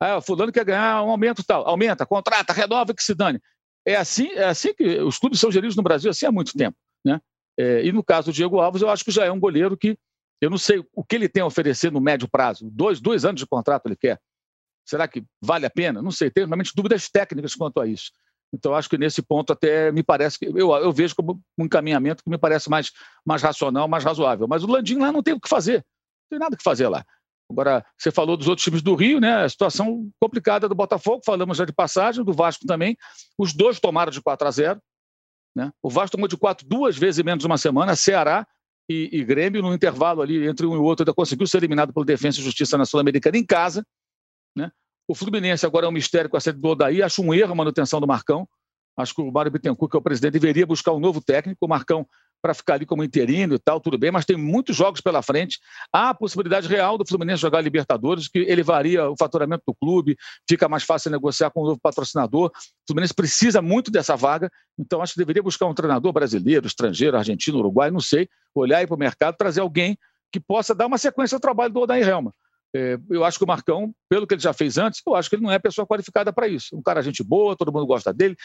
Ah, fulano quer ganhar um aumento tal. Aumenta, contrata, renova, que se dane. É assim, é assim que os clubes são geridos no Brasil assim há muito tempo, né? É, e no caso do Diego Alves, eu acho que já é um goleiro que eu não sei o que ele tem a oferecer no médio prazo. Dois, dois anos de contrato ele quer. Será que vale a pena? Não sei, tenho realmente dúvidas técnicas quanto a isso. Então, acho que nesse ponto até me parece que... Eu, eu vejo como um encaminhamento que me parece mais, mais racional, mais razoável. Mas o Landim lá não tem o que fazer. Não tem nada o que fazer lá. Agora, você falou dos outros times do Rio, né? A situação complicada do Botafogo, falamos já de passagem, do Vasco também. Os dois tomaram de quatro a zero. Né? O Vasco tomou de quatro duas vezes em menos de uma semana. Ceará e, e Grêmio, no intervalo ali entre um e o outro, ainda conseguiu ser eliminado pelo Defensa e Justiça na Sul-Americana em casa. Né? O Fluminense agora é um mistério com a saída do Odaí. Acho um erro a manutenção do Marcão. Acho que o Mário Bittencourt, que é o presidente, deveria buscar um novo técnico. O Marcão, para ficar ali como interino e tal, tudo bem, mas tem muitos jogos pela frente. Há a possibilidade real do Fluminense jogar Libertadores, que elevaria o faturamento do clube, fica mais fácil negociar com um novo patrocinador. O Fluminense precisa muito dessa vaga, então acho que deveria buscar um treinador brasileiro, estrangeiro, argentino, uruguai, não sei, olhar aí para o mercado, trazer alguém que possa dar uma sequência ao trabalho do Odair Helma. É, eu acho que o Marcão, pelo que ele já fez antes, eu acho que ele não é a pessoa qualificada para isso. Um cara gente boa, todo mundo gosta dele,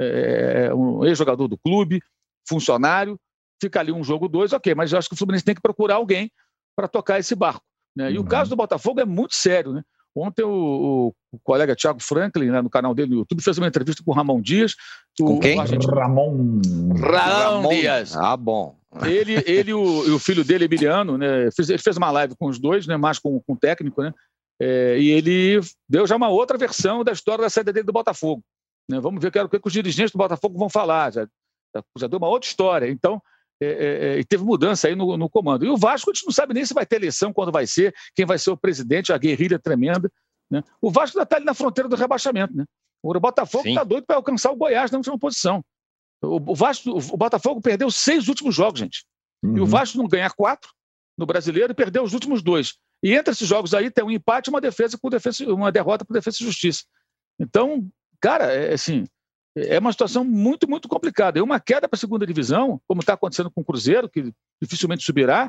é um ex-jogador do clube, funcionário, fica ali um jogo, dois, ok, mas eu acho que o Fluminense tem que procurar alguém para tocar esse barco. Né? E uhum. o caso do Botafogo é muito sério. Né? Ontem o, o, o colega Thiago Franklin, né, no canal dele no YouTube, fez uma entrevista com o Ramon Dias. Com o, quem? O Ramon. Ramon Dias. Ah, bom. Ele, ele o, e o filho dele, Emiliano, né, fez, ele fez uma live com os dois, né, mais com, com o técnico, né, é, e ele deu já uma outra versão da história da saída dele do Botafogo. Né? Vamos ver o que, o que os dirigentes do Botafogo vão falar. Já, já deu uma outra história. Então, é, é, e teve mudança aí no, no comando. E o Vasco, a gente não sabe nem se vai ter eleição, quando vai ser, quem vai ser o presidente, a guerrilha tremenda. Né? O Vasco ainda está ali na fronteira do rebaixamento. Né? O Botafogo está doido para alcançar o Goiás na última posição. O, Vasco, o Botafogo perdeu seis últimos jogos, gente. Uhum. E o Vasco não ganha quatro no Brasileiro e perdeu os últimos dois. E entre esses jogos aí tem um empate e uma, defesa com defesa, uma derrota por Defesa e Justiça. Então, cara, é, assim, é uma situação muito, muito complicada. E uma queda para a segunda divisão, como está acontecendo com o Cruzeiro, que dificilmente subirá,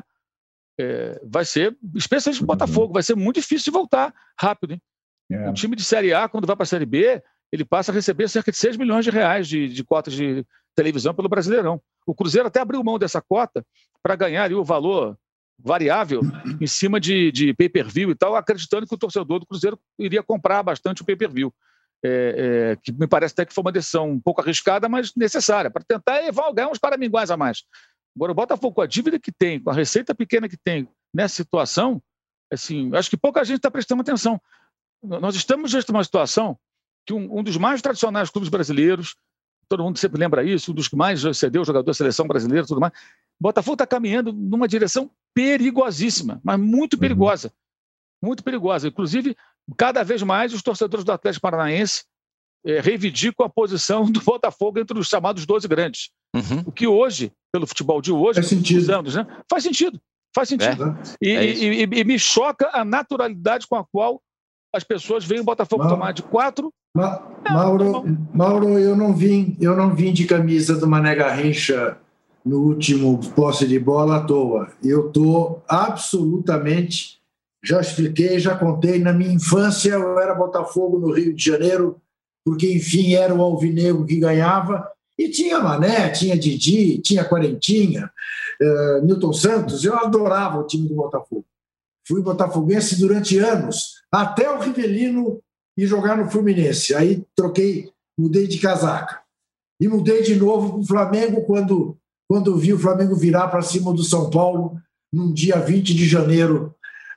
é, vai ser, especialmente para o Botafogo, vai ser muito difícil de voltar rápido. Hein? É. Um time de Série A, quando vai para a Série B, ele passa a receber cerca de seis milhões de reais de, de cotas de televisão pelo Brasileirão. O Cruzeiro até abriu mão dessa cota para ganhar ali o valor variável em cima de, de pay-per-view e tal, acreditando que o torcedor do Cruzeiro iria comprar bastante o pay-per-view. É, é, que me parece até que foi uma decisão um pouco arriscada, mas necessária, para tentar ganhar uns paraminguais a mais. Agora, o Botafogo, com a dívida que tem, com a receita pequena que tem nessa situação, assim, acho que pouca gente está prestando atenção. Nós estamos diante de uma situação que um, um dos mais tradicionais clubes brasileiros, todo mundo sempre lembra isso, um dos que mais cedeu o jogador da seleção brasileira e tudo mais, o Botafogo está caminhando numa direção perigosíssima, mas muito perigosa. Uhum. Muito perigosa. Inclusive, cada vez mais os torcedores do Atlético Paranaense é, reivindicam a posição do Botafogo entre os chamados doze grandes. Uhum. O que hoje, pelo futebol de hoje, faz sentido. Anos, né? Faz sentido. Faz sentido. É. E, é e, e, e me choca a naturalidade com a qual as pessoas veem o Botafogo Ma... tomar de quatro. Ma... É, Mauro, Mauro, eu não vim, eu não vim de camisa do Mané Garrincha no último posse de bola à toa. Eu estou absolutamente, já expliquei, já contei, na minha infância eu era Botafogo no Rio de Janeiro, porque, enfim, era o alvinegro que ganhava, e tinha Mané, tinha Didi, tinha Quarentinha, uh, Nilton Santos, eu adorava o time do Botafogo. Fui botafoguense durante anos, até o Rivelino ir jogar no Fluminense. Aí troquei, mudei de casaca. E mudei de novo para o Flamengo quando, quando vi o Flamengo virar para cima do São Paulo, num dia vinte de janeiro,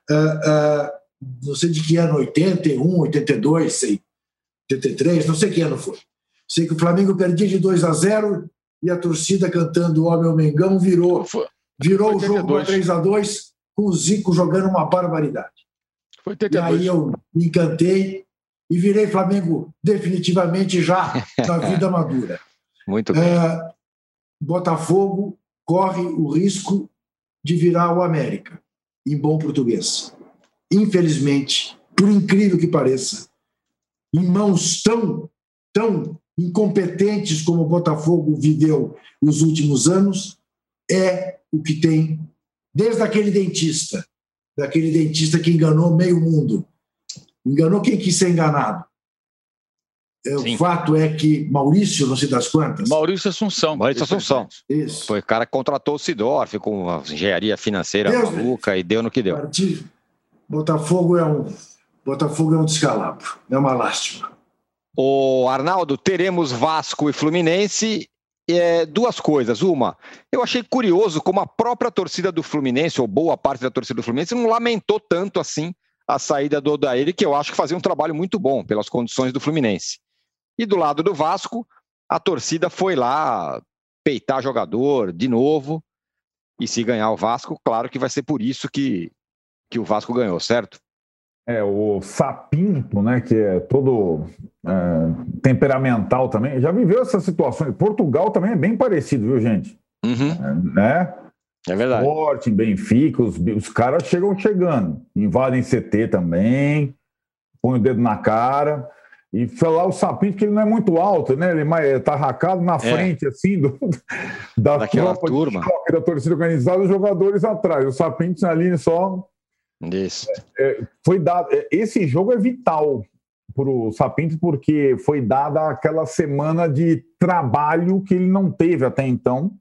uh, uh, não sei de que ano, oitenta e um, oitenta e dois, sei, oitenta e três, não sei que ano foi. Sei que o Flamengo perdia de dois a zero e a torcida cantando "Ó meu Mengão" virou, virou o jogo para três a dois, com o Zico jogando uma barbaridade. Foi oitenta e dois. E aí eu me encantei e virei Flamengo definitivamente já na vida madura. Muito bem. É, Botafogo corre o risco de virar o América, em bom português. Infelizmente, por incrível que pareça, em mãos tão, tão incompetentes como o Botafogo viveu nos últimos anos, é o que tem, desde aquele dentista, daquele dentista que enganou meio mundo, Enganou quem quis ser enganado. Sim. O fato é que Maurício, não sei das quantas... Maurício Assunção. Maurício Assunção. Isso. Foi o cara que contratou o Sidorf com uma engenharia financeira Deus maluca Deus. E deu no que deu. Partido. Botafogo é um... Botafogo é um descalabro. É uma lástima. Ô, Arnaldo, teremos Vasco e Fluminense. É, duas coisas. Uma, eu achei curioso como a própria torcida do Fluminense, ou boa parte da torcida do Fluminense, não lamentou tanto assim a saída do Odair, que eu acho que fazia um trabalho muito bom pelas condições do Fluminense. E do lado do Vasco, a torcida foi lá peitar jogador de novo. E se ganhar o Vasco, claro que vai ser por isso que, que o Vasco ganhou, certo? É, o Sapinto, né, que é todo é, temperamental também, já viveu essa situação. Portugal também é bem parecido, viu, gente? Uhum. É, né? É verdade. Sporting, Benfica, os, os caras chegam chegando. Invadem C T também, põem o dedo na cara. E falar o Sapinto que ele não é muito alto, né? Ele tá arracado na frente, é. assim, do, da Daquela turma. Choque, da torcida organizada, os jogadores atrás. O Sapinto ali só... Isso. É, foi dado, esse jogo é vital para o Sapinto, porque foi dada aquela semana de trabalho que ele não teve até então,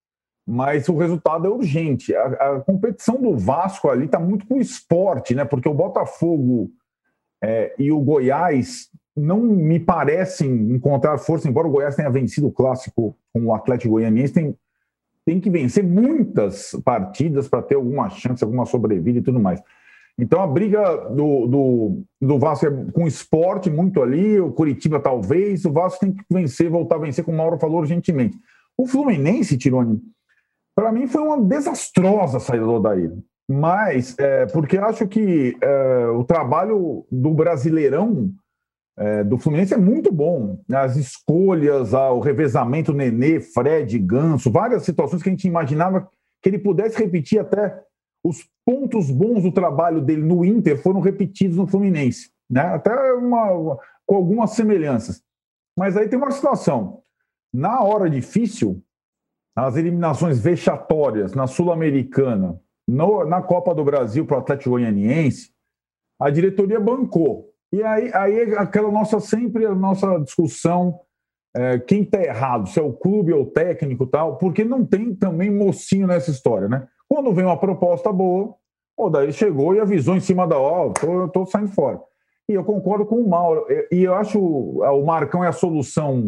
mas o resultado é urgente. A, a competição do Vasco ali está muito com o esporte, né? Porque o Botafogo é, e o Goiás não me parecem encontrar força, embora o Goiás tenha vencido o clássico com o Atlético Goianiense, tem, tem que vencer muitas partidas para ter alguma chance, alguma sobrevida e tudo mais. Então a briga do, do, do Vasco é com o esporte muito ali, o Curitiba talvez, o Vasco tem que vencer, voltar a vencer, como o Mauro falou urgentemente. O Fluminense, Tironi, para mim foi uma desastrosa saída do Odair, mas é, porque acho que é, o trabalho do Brasileirão É, do Fluminense é muito bom. As escolhas, o revezamento Nenê, Fred, Ganso, várias situações que a gente imaginava que ele pudesse repetir. Até os pontos bons do trabalho dele no Inter foram repetidos no Fluminense, né? Até uma, com algumas semelhanças. Mas aí tem uma situação. Na hora difícil, as eliminações vexatórias na Sul-Americana, no, na Copa do Brasil para o Atlético Goianiense, a diretoria bancou. E aí, aí aquela nossa, sempre a nossa discussão, é, quem está errado, se é o clube ou o técnico e tal, porque não tem também mocinho nessa história, né? Quando vem uma proposta boa, o Odair chegou e avisou em cima da hora, eu estou saindo fora. E eu concordo com o Mauro, e eu acho o Marcão é a solução,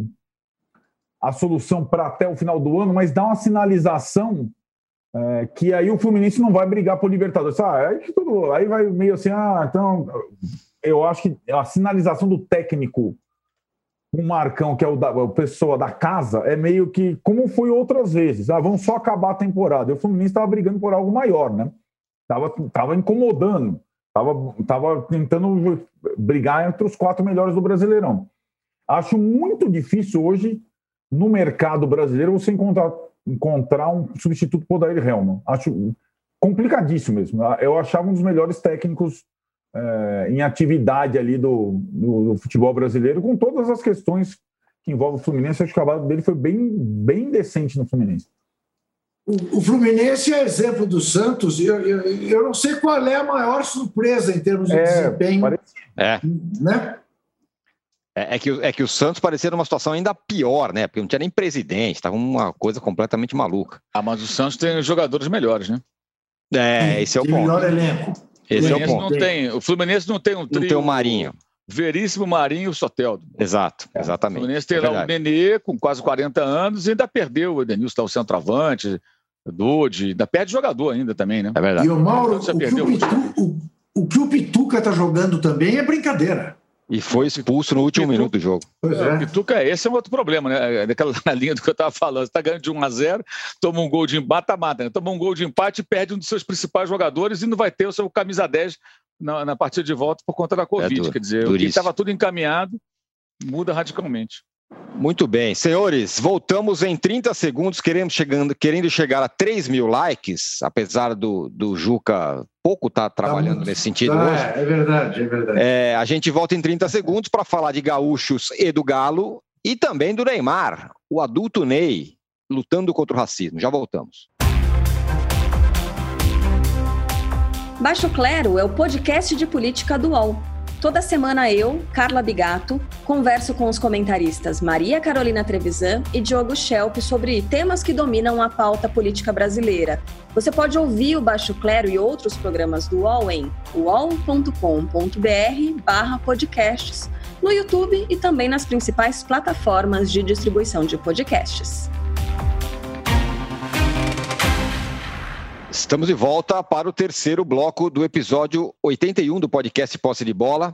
a solução para até o final do ano, mas dá uma sinalização é, que aí o Fluminense não vai brigar por Libertadores. Ah, aí, tudo, aí vai meio assim, ah, então... Eu acho que a sinalização do técnico, o Marcão, que é o da, a pessoa da casa, é meio que como foi outras vezes. Ah, vamos só acabar a temporada. E o Fluminense estava brigando por algo maior, né? Tava, tava incomodando, tava, tava tentando brigar entre os quatro melhores do Brasileirão. Acho muito difícil hoje, no mercado brasileiro, você encontrar, encontrar um substituto para o Odair Hellmann. Acho complicadíssimo mesmo. Eu achava um dos melhores técnicos É, em atividade ali do, do, do futebol brasileiro, com todas as questões que envolvem o Fluminense. Acho que o trabalho dele foi bem, bem decente no Fluminense. O, o Fluminense é exemplo do Santos. Eu, eu, eu não sei qual é a maior surpresa em termos de é, desempenho. É. Né? É, é, que, é que o Santos parecia numa situação ainda pior, né? Porque não tinha nem presidente, estava uma coisa completamente maluca. Ah, mas o Santos tem jogadores melhores, né? É, esse é o ponto. Melhor elenco. Esse é o ponto. Não tem, o Fluminense não tem um trio... Não tem o Marinho. Veríssimo, Marinho e o Soteldo. Exato, exatamente. O Fluminense tem é lá o Nenê, com quase quarenta anos, e ainda perdeu o Edenilson, tá, o centroavante, o Dodi, ainda perde jogador ainda também, né? É verdade. E o Mauro, o que o, Pitu, o, o que o Pituca tá jogando também é brincadeira. E foi expulso no último Pituca, minuto do jogo. Pois é. O Pituca, esse é um outro problema, né? Daquela linha do que eu estava falando. Você está ganhando de um a zero, toma um gol de empate, mata, né? Toma um gol de empate e perde um dos seus principais jogadores e não vai ter o seu camisa dez na, na partida de volta por conta da Covid. É duro, Quer dizer, o que estava tudo encaminhado muda radicalmente. Muito bem. Senhores, voltamos em trinta segundos, querendo, chegando, querendo chegar a três mil likes, apesar do, do Juca pouco estar tá trabalhando tá, nesse sentido tá, hoje. É verdade, é verdade. É, a gente volta em trinta segundos para falar de gaúchos e do Galo e também do Neymar, o adulto Ney, lutando contra o racismo. Já voltamos. Baixo Clero é o podcast de política do U O L. Toda semana eu, Carla Bigato, converso com os comentaristas Maria Carolina Trevisan e Diogo Schelp sobre temas que dominam a pauta política brasileira. Você pode ouvir o Baixo Clero e outros programas do U O L em uol ponto com ponto br barra podcasts, no YouTube e também nas principais plataformas de distribuição de podcasts. Estamos de volta para o terceiro bloco do episódio oitenta e um do podcast Posse de Bola.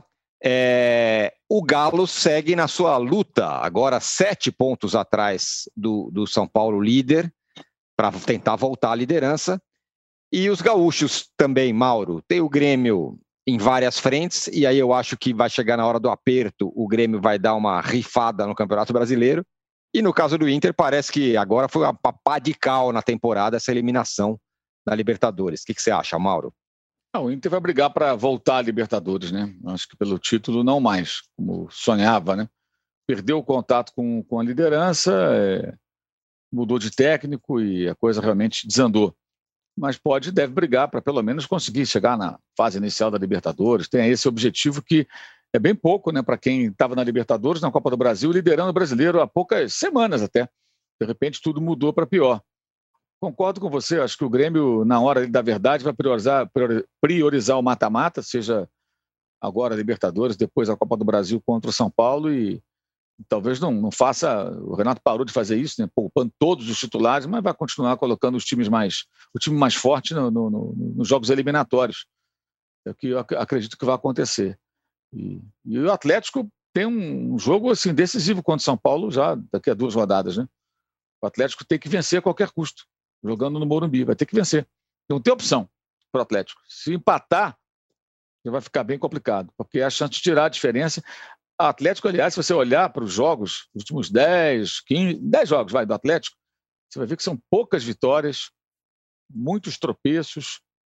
É, o Galo segue na sua luta, agora sete pontos atrás do, do São Paulo líder, para tentar voltar à liderança. E os gaúchos também, Mauro, tem o Grêmio em várias frentes, e aí eu acho que vai chegar na hora do aperto, o Grêmio vai dar uma rifada no Campeonato Brasileiro. E no caso do Inter, parece que agora foi uma pá de cal na temporada, essa eliminação na Libertadores. O que, que você acha, Mauro? Não, o Inter vai brigar para voltar à Libertadores, né? Acho que pelo título não mais, como sonhava, né? Perdeu o contato com, com a liderança, é, mudou de técnico e a coisa realmente desandou. Mas pode, deve brigar para pelo menos conseguir chegar na fase inicial da Libertadores. Tem esse objetivo que é bem pouco, né? Para quem estava na Libertadores, na Copa do Brasil, liderando o brasileiro há poucas semanas até. De repente tudo mudou para pior. Concordo com você, acho que o Grêmio, na hora da verdade, vai priorizar, priorizar o mata-mata, seja agora a Libertadores, depois a Copa do Brasil contra o São Paulo, e talvez não, não faça, o Renato parou de fazer isso, né, poupando todos os titulares, mas vai continuar colocando os times mais, o time mais forte no, no, no, nos jogos eliminatórios. É o que eu acredito que vai acontecer. E, e o Atlético tem um jogo assim, decisivo contra o São Paulo já daqui a duas rodadas, né? O Atlético tem que vencer a qualquer custo. Jogando no Morumbi, vai ter que vencer. Não tem opção para o Atlético. Se empatar, já vai ficar bem complicado, porque é a chance de tirar a diferença. O Atlético, aliás, se você olhar para os jogos, os últimos dez, quinze, dez jogos vai, do Atlético, você vai ver que são poucas vitórias, muitos tropeços,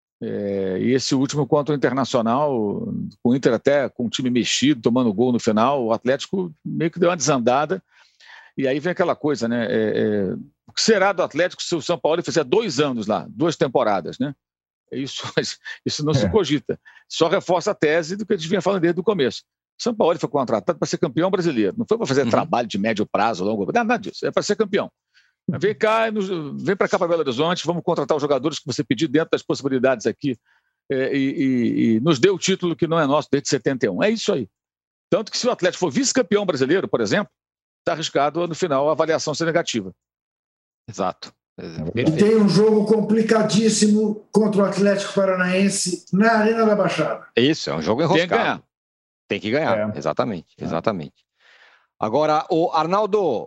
é, e esse último contra o Internacional, com o Inter até com o time mexido, tomando gol no final, o Atlético meio que deu uma desandada. E aí vem aquela coisa, né? É, é, o que será do Atlético se o São Paulo fizer dois anos lá, duas temporadas, né? Isso, isso não é. se cogita. Só reforça a tese do que a gente vinha falando desde o começo. O São Paulo foi contratado para ser campeão brasileiro. Não foi para fazer uhum. trabalho de médio prazo, longo prazo, nada disso. É para ser campeão. Vem cá, vem para cá para Belo Horizonte, vamos contratar os jogadores que você pediu dentro das possibilidades aqui é, e, e, e nos dê o título que não é nosso desde setenta e um. É isso aí. Tanto que se o Atlético for vice-campeão brasileiro, por exemplo, está arriscado no final a avaliação ser negativa. Exato. E tem um jogo complicadíssimo contra o Atlético Paranaense na Arena da Baixada. Isso, é um jogo enroscado. Tem que ganhar. Tem que ganhar, é. exatamente, exatamente. Agora, o Arnaldo,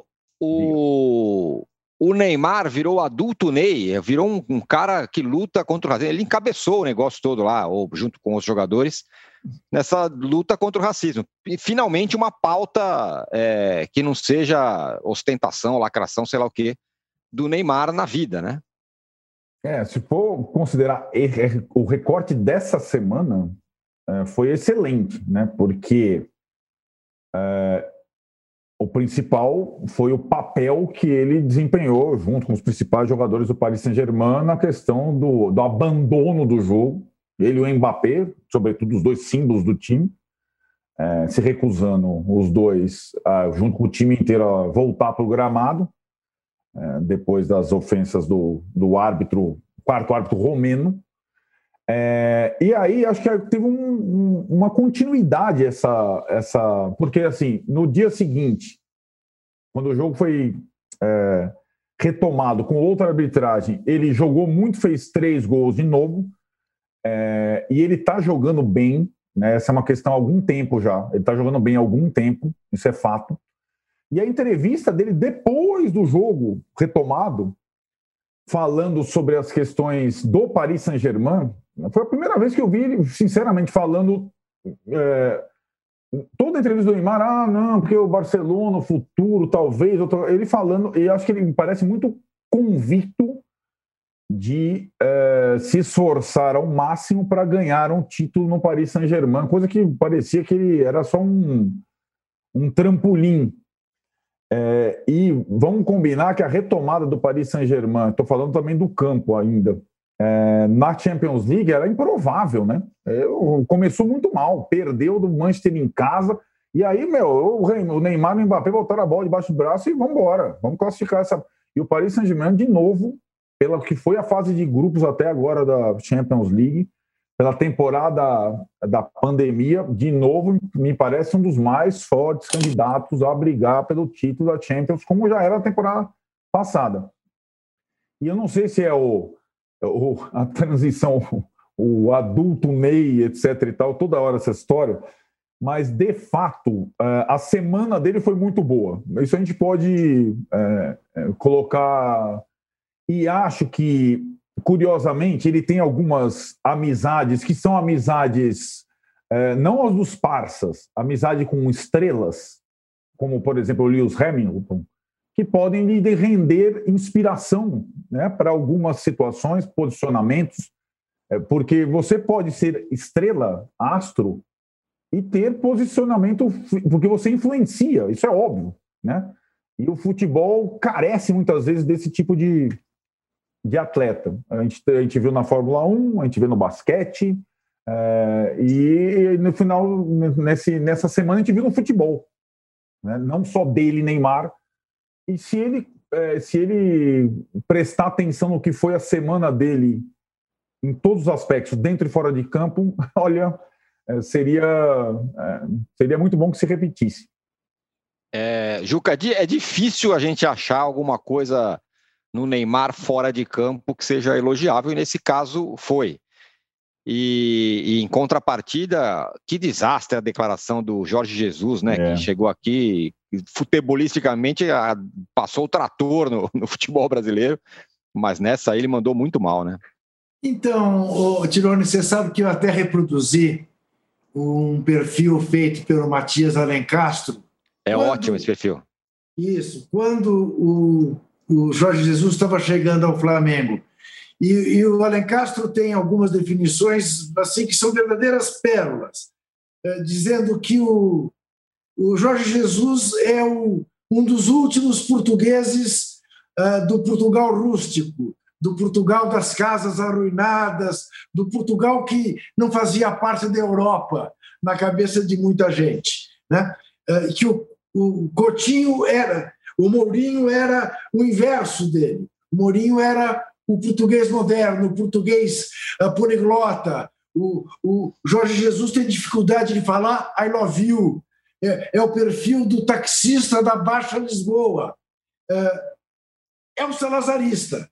o, o Neymar virou adulto Ney, virou um, um cara que luta contra o racismo. Ele encabeçou o negócio todo lá, ou junto com os jogadores, nessa luta contra o racismo. E, finalmente, uma pauta é, que não seja ostentação, lacração, sei lá o quê, do Neymar na vida, né? É, se for considerar o recorte dessa semana, foi excelente, né? Porque é, o principal foi o papel que ele desempenhou junto com os principais jogadores do Paris Saint-Germain na questão do, do abandono do jogo. Ele e o Mbappé, sobretudo os dois símbolos do time, é, se recusando os dois, a, junto com o time inteiro, a voltar para o gramado, é, depois das ofensas do, do árbitro, quarto árbitro romeno. É, e aí acho que teve um, um, uma continuidade essa, essa... Porque, assim, no dia seguinte, quando o jogo foi é, retomado com outra arbitragem, ele jogou muito, fez três gols de novo, é, e ele está jogando bem, né? Essa é uma questão há algum tempo já. Ele está jogando bem há algum tempo, isso é fato. E a entrevista dele depois do jogo retomado, falando sobre as questões do Paris Saint-Germain, foi a primeira vez que eu vi ele, sinceramente, falando... É, toda a entrevista do Neymar, ah, não, porque o Barcelona, o futuro, talvez... Outro, ele falando, e acho que ele me parece muito convicto de é, se esforçar ao máximo para ganhar um título no Paris Saint-Germain, coisa que parecia que ele era só um, um trampolim. É, e vamos combinar que a retomada do Paris Saint-Germain, estou falando também do campo ainda, é, na Champions League era improvável, né? Eu, começou muito mal, perdeu do Manchester em casa, e aí, meu, o Neymar e o Mbappé botaram a bola debaixo do braço e vamos embora, vamos classificar essa... E o Paris Saint-Germain, de novo, pela que foi a fase de grupos até agora da Champions League, pela temporada da pandemia, de novo, me parece um dos mais fortes candidatos a brigar pelo título da Champions, como já era a temporada passada. E eu não sei se é o, o, a transição, o adulto Ney, etc e tal, toda hora essa história, mas, de fato, a semana dele foi muito boa. Isso a gente pode é, colocar... E acho que, curiosamente, ele tem algumas amizades que são amizades, é, não as dos parças, amizade com estrelas, como, por exemplo, o Lewis Hamilton, que podem lhe render inspiração, né, para algumas situações, posicionamentos, é, porque você pode ser estrela, astro, e ter posicionamento, porque você influencia, isso é óbvio, né? E o futebol carece muitas vezes desse tipo de, de atleta. A gente, a gente viu na Fórmula um, a gente vê no basquete, é, e no final, nesse, nessa semana, a gente viu no futebol, né? Não só dele, Neymar. E se ele, é, se ele prestar atenção no que foi a semana dele, em todos os aspectos, dentro e fora de campo, olha... Seria, seria muito bom que se repetisse. É, Juca, é difícil a gente achar alguma coisa no Neymar fora de campo que seja elogiável, e nesse caso foi. E, e em contrapartida, que desastre a declaração do Jorge Jesus, né, é. que chegou aqui, futebolisticamente passou o trator no, no futebol brasileiro, mas nessa aí ele mandou muito mal, né? Então, Tirone, você sabe que eu até reproduzi um perfil feito pelo Matias Alencastro. É quando, ótimo esse perfil. Isso. Quando o, o Jorge Jesus estava chegando ao Flamengo. E, e o Alencastro tem algumas definições assim, que são verdadeiras pérolas, é, dizendo que o, o Jorge Jesus é o, um dos últimos portugueses uh, do Portugal rústico, do Portugal das casas arruinadas, do Portugal que não fazia parte da Europa, na cabeça de muita gente, né? Que o, o Coutinho era, o Mourinho era o inverso dele. O Mourinho era o português moderno, o português uh, poliglota. O, o Jorge Jesus tem dificuldade de falar I love you. É, é o perfil do taxista da Baixa Lisboa. É, é um salazarista.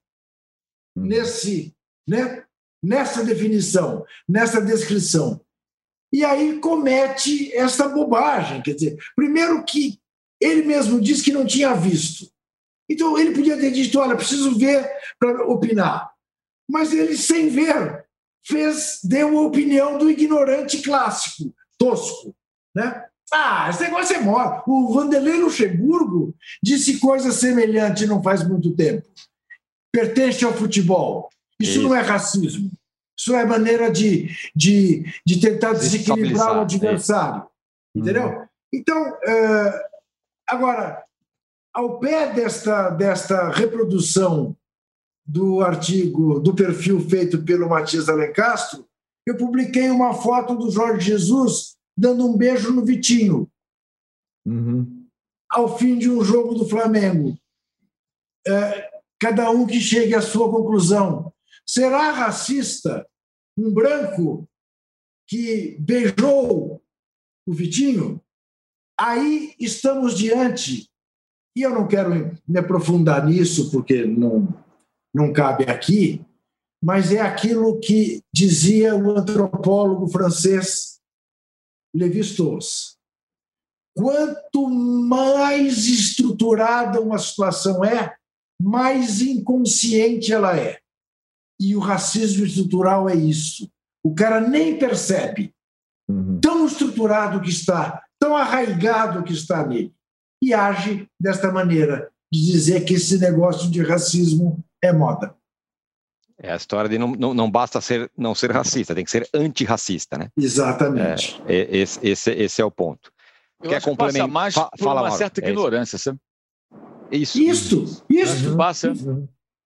Nesse, né, nessa definição, nessa descrição. E aí comete essa bobagem. Quer dizer, primeiro que ele mesmo disse que não tinha visto. Então ele podia ter dito, olha, preciso ver para opinar. Mas ele, sem ver, fez, deu a opinião do ignorante clássico, tosco. Né? Ah, esse negócio é mole. O Vanderlei Luxemburgo disse coisa semelhante não faz muito tempo. Pertence ao futebol. Isso, Isso não é racismo. Isso é maneira de, de, de tentar desequilibrar o adversário. É. Entendeu? Uhum. Então, uh, agora, ao pé desta, desta reprodução do artigo, do perfil feito pelo Matias Alencastro, eu publiquei uma foto do Jorge Jesus dando um beijo no Vitinho, uhum. ao fim de um jogo do Flamengo. Uh, Cada um que chegue à sua conclusão. Será racista um branco que beijou o Vitinho? Aí estamos diante, e eu não quero me aprofundar nisso, porque não, não cabe aqui, mas é aquilo que dizia o antropólogo francês Lévi-Strauss. Quanto mais estruturada uma situação é, mais inconsciente ela é. E o racismo estrutural é isso. O cara nem percebe. Uhum. Tão estruturado que está, tão arraigado que está nele. E age desta maneira, de dizer que esse negócio de racismo é moda. É a história de não, não, não basta ser, não ser racista, tem que ser antirracista, né? Exatamente. É, esse, esse, esse é o ponto. Eu Quer complementar mais por Fa- uma Mauro. certa ignorância, é sabe? Isso, isso. isso. Passa.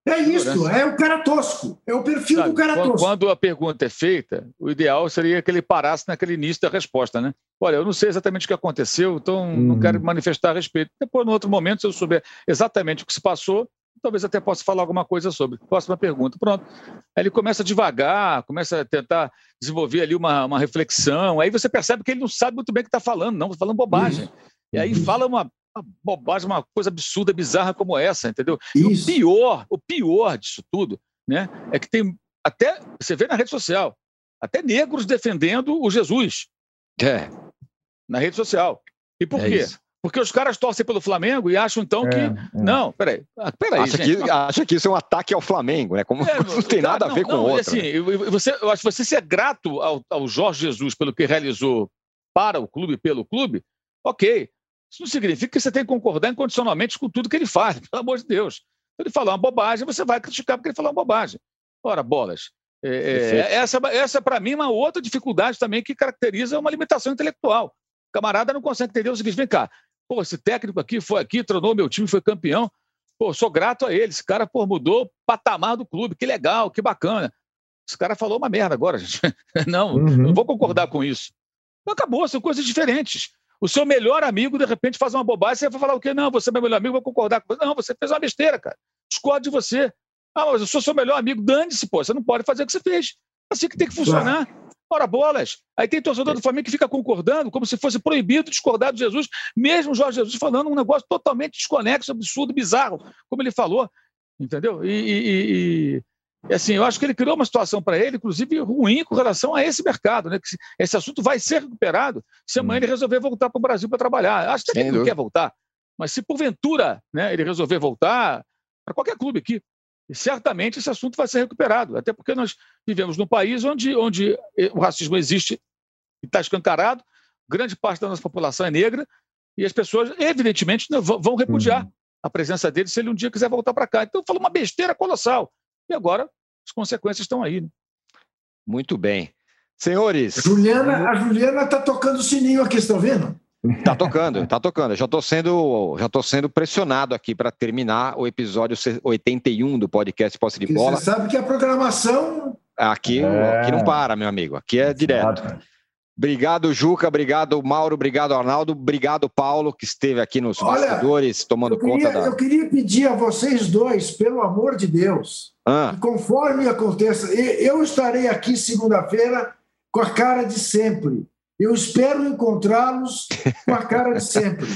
É isso, é o cara tosco. É o perfil Sabe, do cara quando, tosco. Quando a pergunta é feita, o ideal seria que ele parasse naquele início da resposta, né? Olha, eu não sei exatamente o que aconteceu, então Uhum. não quero manifestar a respeito. Depois, no outro momento, se eu souber exatamente o que se passou, talvez até possa falar alguma coisa sobre. Próxima pergunta. Pronto. Aí ele começa devagar, começa a tentar desenvolver ali uma, uma reflexão. Aí você percebe que ele não sabe muito bem o que está falando, não, está falando bobagem. Isso. E aí Isso. fala uma, uma bobagem, uma coisa absurda, bizarra como essa, entendeu? Isso. E o pior, o pior disso tudo, né, é que tem até, você vê na rede social, até negros defendendo o Jesus. É. Na rede social. E por É quê? isso. Porque os caras torcem pelo Flamengo e acham, então, É, que... é. Não, peraí. Ah, peraí, Acha gente. que, acha que isso é um ataque ao Flamengo, né? Como É, não tem nada não, a ver não, com não, outra. Assim, né? eu, você, eu acho que você ser grato ao, ao Jorge Jesus pelo que realizou para o clube, pelo clube, ok. Isso não significa que você tem que concordar incondicionalmente com tudo que ele faz, pelo amor de Deus. Se ele falar uma bobagem, você vai criticar porque ele falou uma bobagem. Ora, bolas. É, é, essa, essa para mim, é uma outra dificuldade também que caracteriza uma limitação intelectual. O camarada não consegue entender o seguinte: vem cá, pô, esse técnico aqui foi aqui, treinou meu time, foi campeão. Pô, sou grato a ele. Esse cara, pô, mudou o patamar do clube. Que legal, que bacana. Esse cara falou uma merda agora, gente. Não, Uhum. não vou concordar com isso. Então, acabou, são coisas diferentes. O seu melhor amigo, de repente, faz uma bobagem, você vai falar o quê? Não, você é meu melhor amigo, vou concordar com você. Não, você fez uma besteira, cara. Discordo de você. Ah, mas eu sou seu melhor amigo. Dane-se, pô. Você não pode fazer o que você fez. Assim que tem que funcionar. Ora, bolas. Aí tem torcedor do Flamengo que fica concordando como se fosse proibido discordar de Jesus, mesmo o Jorge Jesus falando um negócio totalmente desconexo, absurdo, bizarro, como ele falou. Entendeu? E, e, e, e assim, eu acho que ele criou uma situação para ele, inclusive, ruim com relação a esse mercado, né? Que esse assunto vai ser recuperado se amanhã ele resolver voltar para o Brasil para trabalhar. Acho que ele não quer voltar. Mas se porventura, né, ele resolver voltar para qualquer clube aqui, e certamente esse assunto vai ser recuperado, até porque nós vivemos num país onde, onde o racismo existe e está escancarado, grande parte da nossa população é negra, e as pessoas, evidentemente, vão repudiar uhum. a presença dele se ele um dia quiser voltar para cá. Então, falou uma besteira colossal. E agora, as consequências estão aí. Né? Muito bem. Senhores... Juliana, a Juliana está tocando o sininho aqui, estão vendo? Tá tocando, tá tocando. Eu já estou sendo, já tô sendo pressionado aqui para terminar o episódio oitenta e um do podcast Posse de Bola. Você sabe que a programação... Aqui, é... aqui não para, meu amigo. Aqui é direto. Obrigado, Juca. Obrigado, Mauro. Obrigado, Arnaldo. Obrigado, Paulo, que esteve aqui nos Olha, bastidores tomando eu queria, conta da... Eu queria pedir a vocês dois, pelo amor de Deus, ah. que conforme aconteça... Eu estarei aqui segunda-feira com a cara de sempre. Eu espero encontrá-los com a cara de sempre.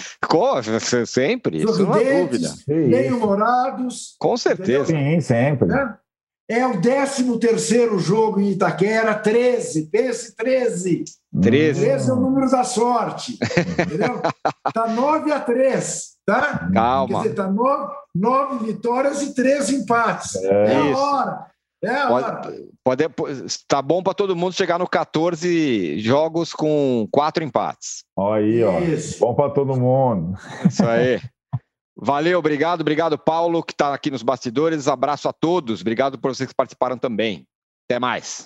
Sempre, isso não é dúvida. Bem-humorados. Com certeza. Entendeu? Sim, sempre. É, é o décimo terceiro jogo em Itaquera, treze. Pense, treze. treze. treze é o número da sorte. Entendeu? Está nove a três, tá? Calma. Quer dizer, está nove, nove vitórias e treze empates. É, é a hora. É a hora. Pode, pode, tá bom para todo mundo chegar no quatorze jogos com quatro empates. Aí, ó. Isso. Bom para todo mundo. Isso aí. Valeu, obrigado. Obrigado, Paulo, que está aqui nos bastidores. Abraço a todos. Obrigado por vocês que participaram também. Até mais.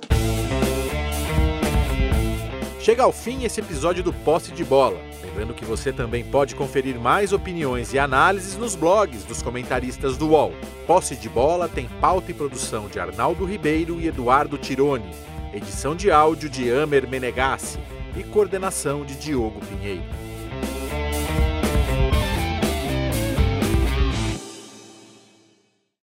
Chega ao fim esse episódio do Posse de Bola. Lembrando que você também pode conferir mais opiniões e análises nos blogs dos comentaristas do U O L. Posse de Bola tem pauta e produção de Arnaldo Ribeiro e Eduardo Tironi, edição de áudio de Amer Menegassi e coordenação de Diogo Pinheiro.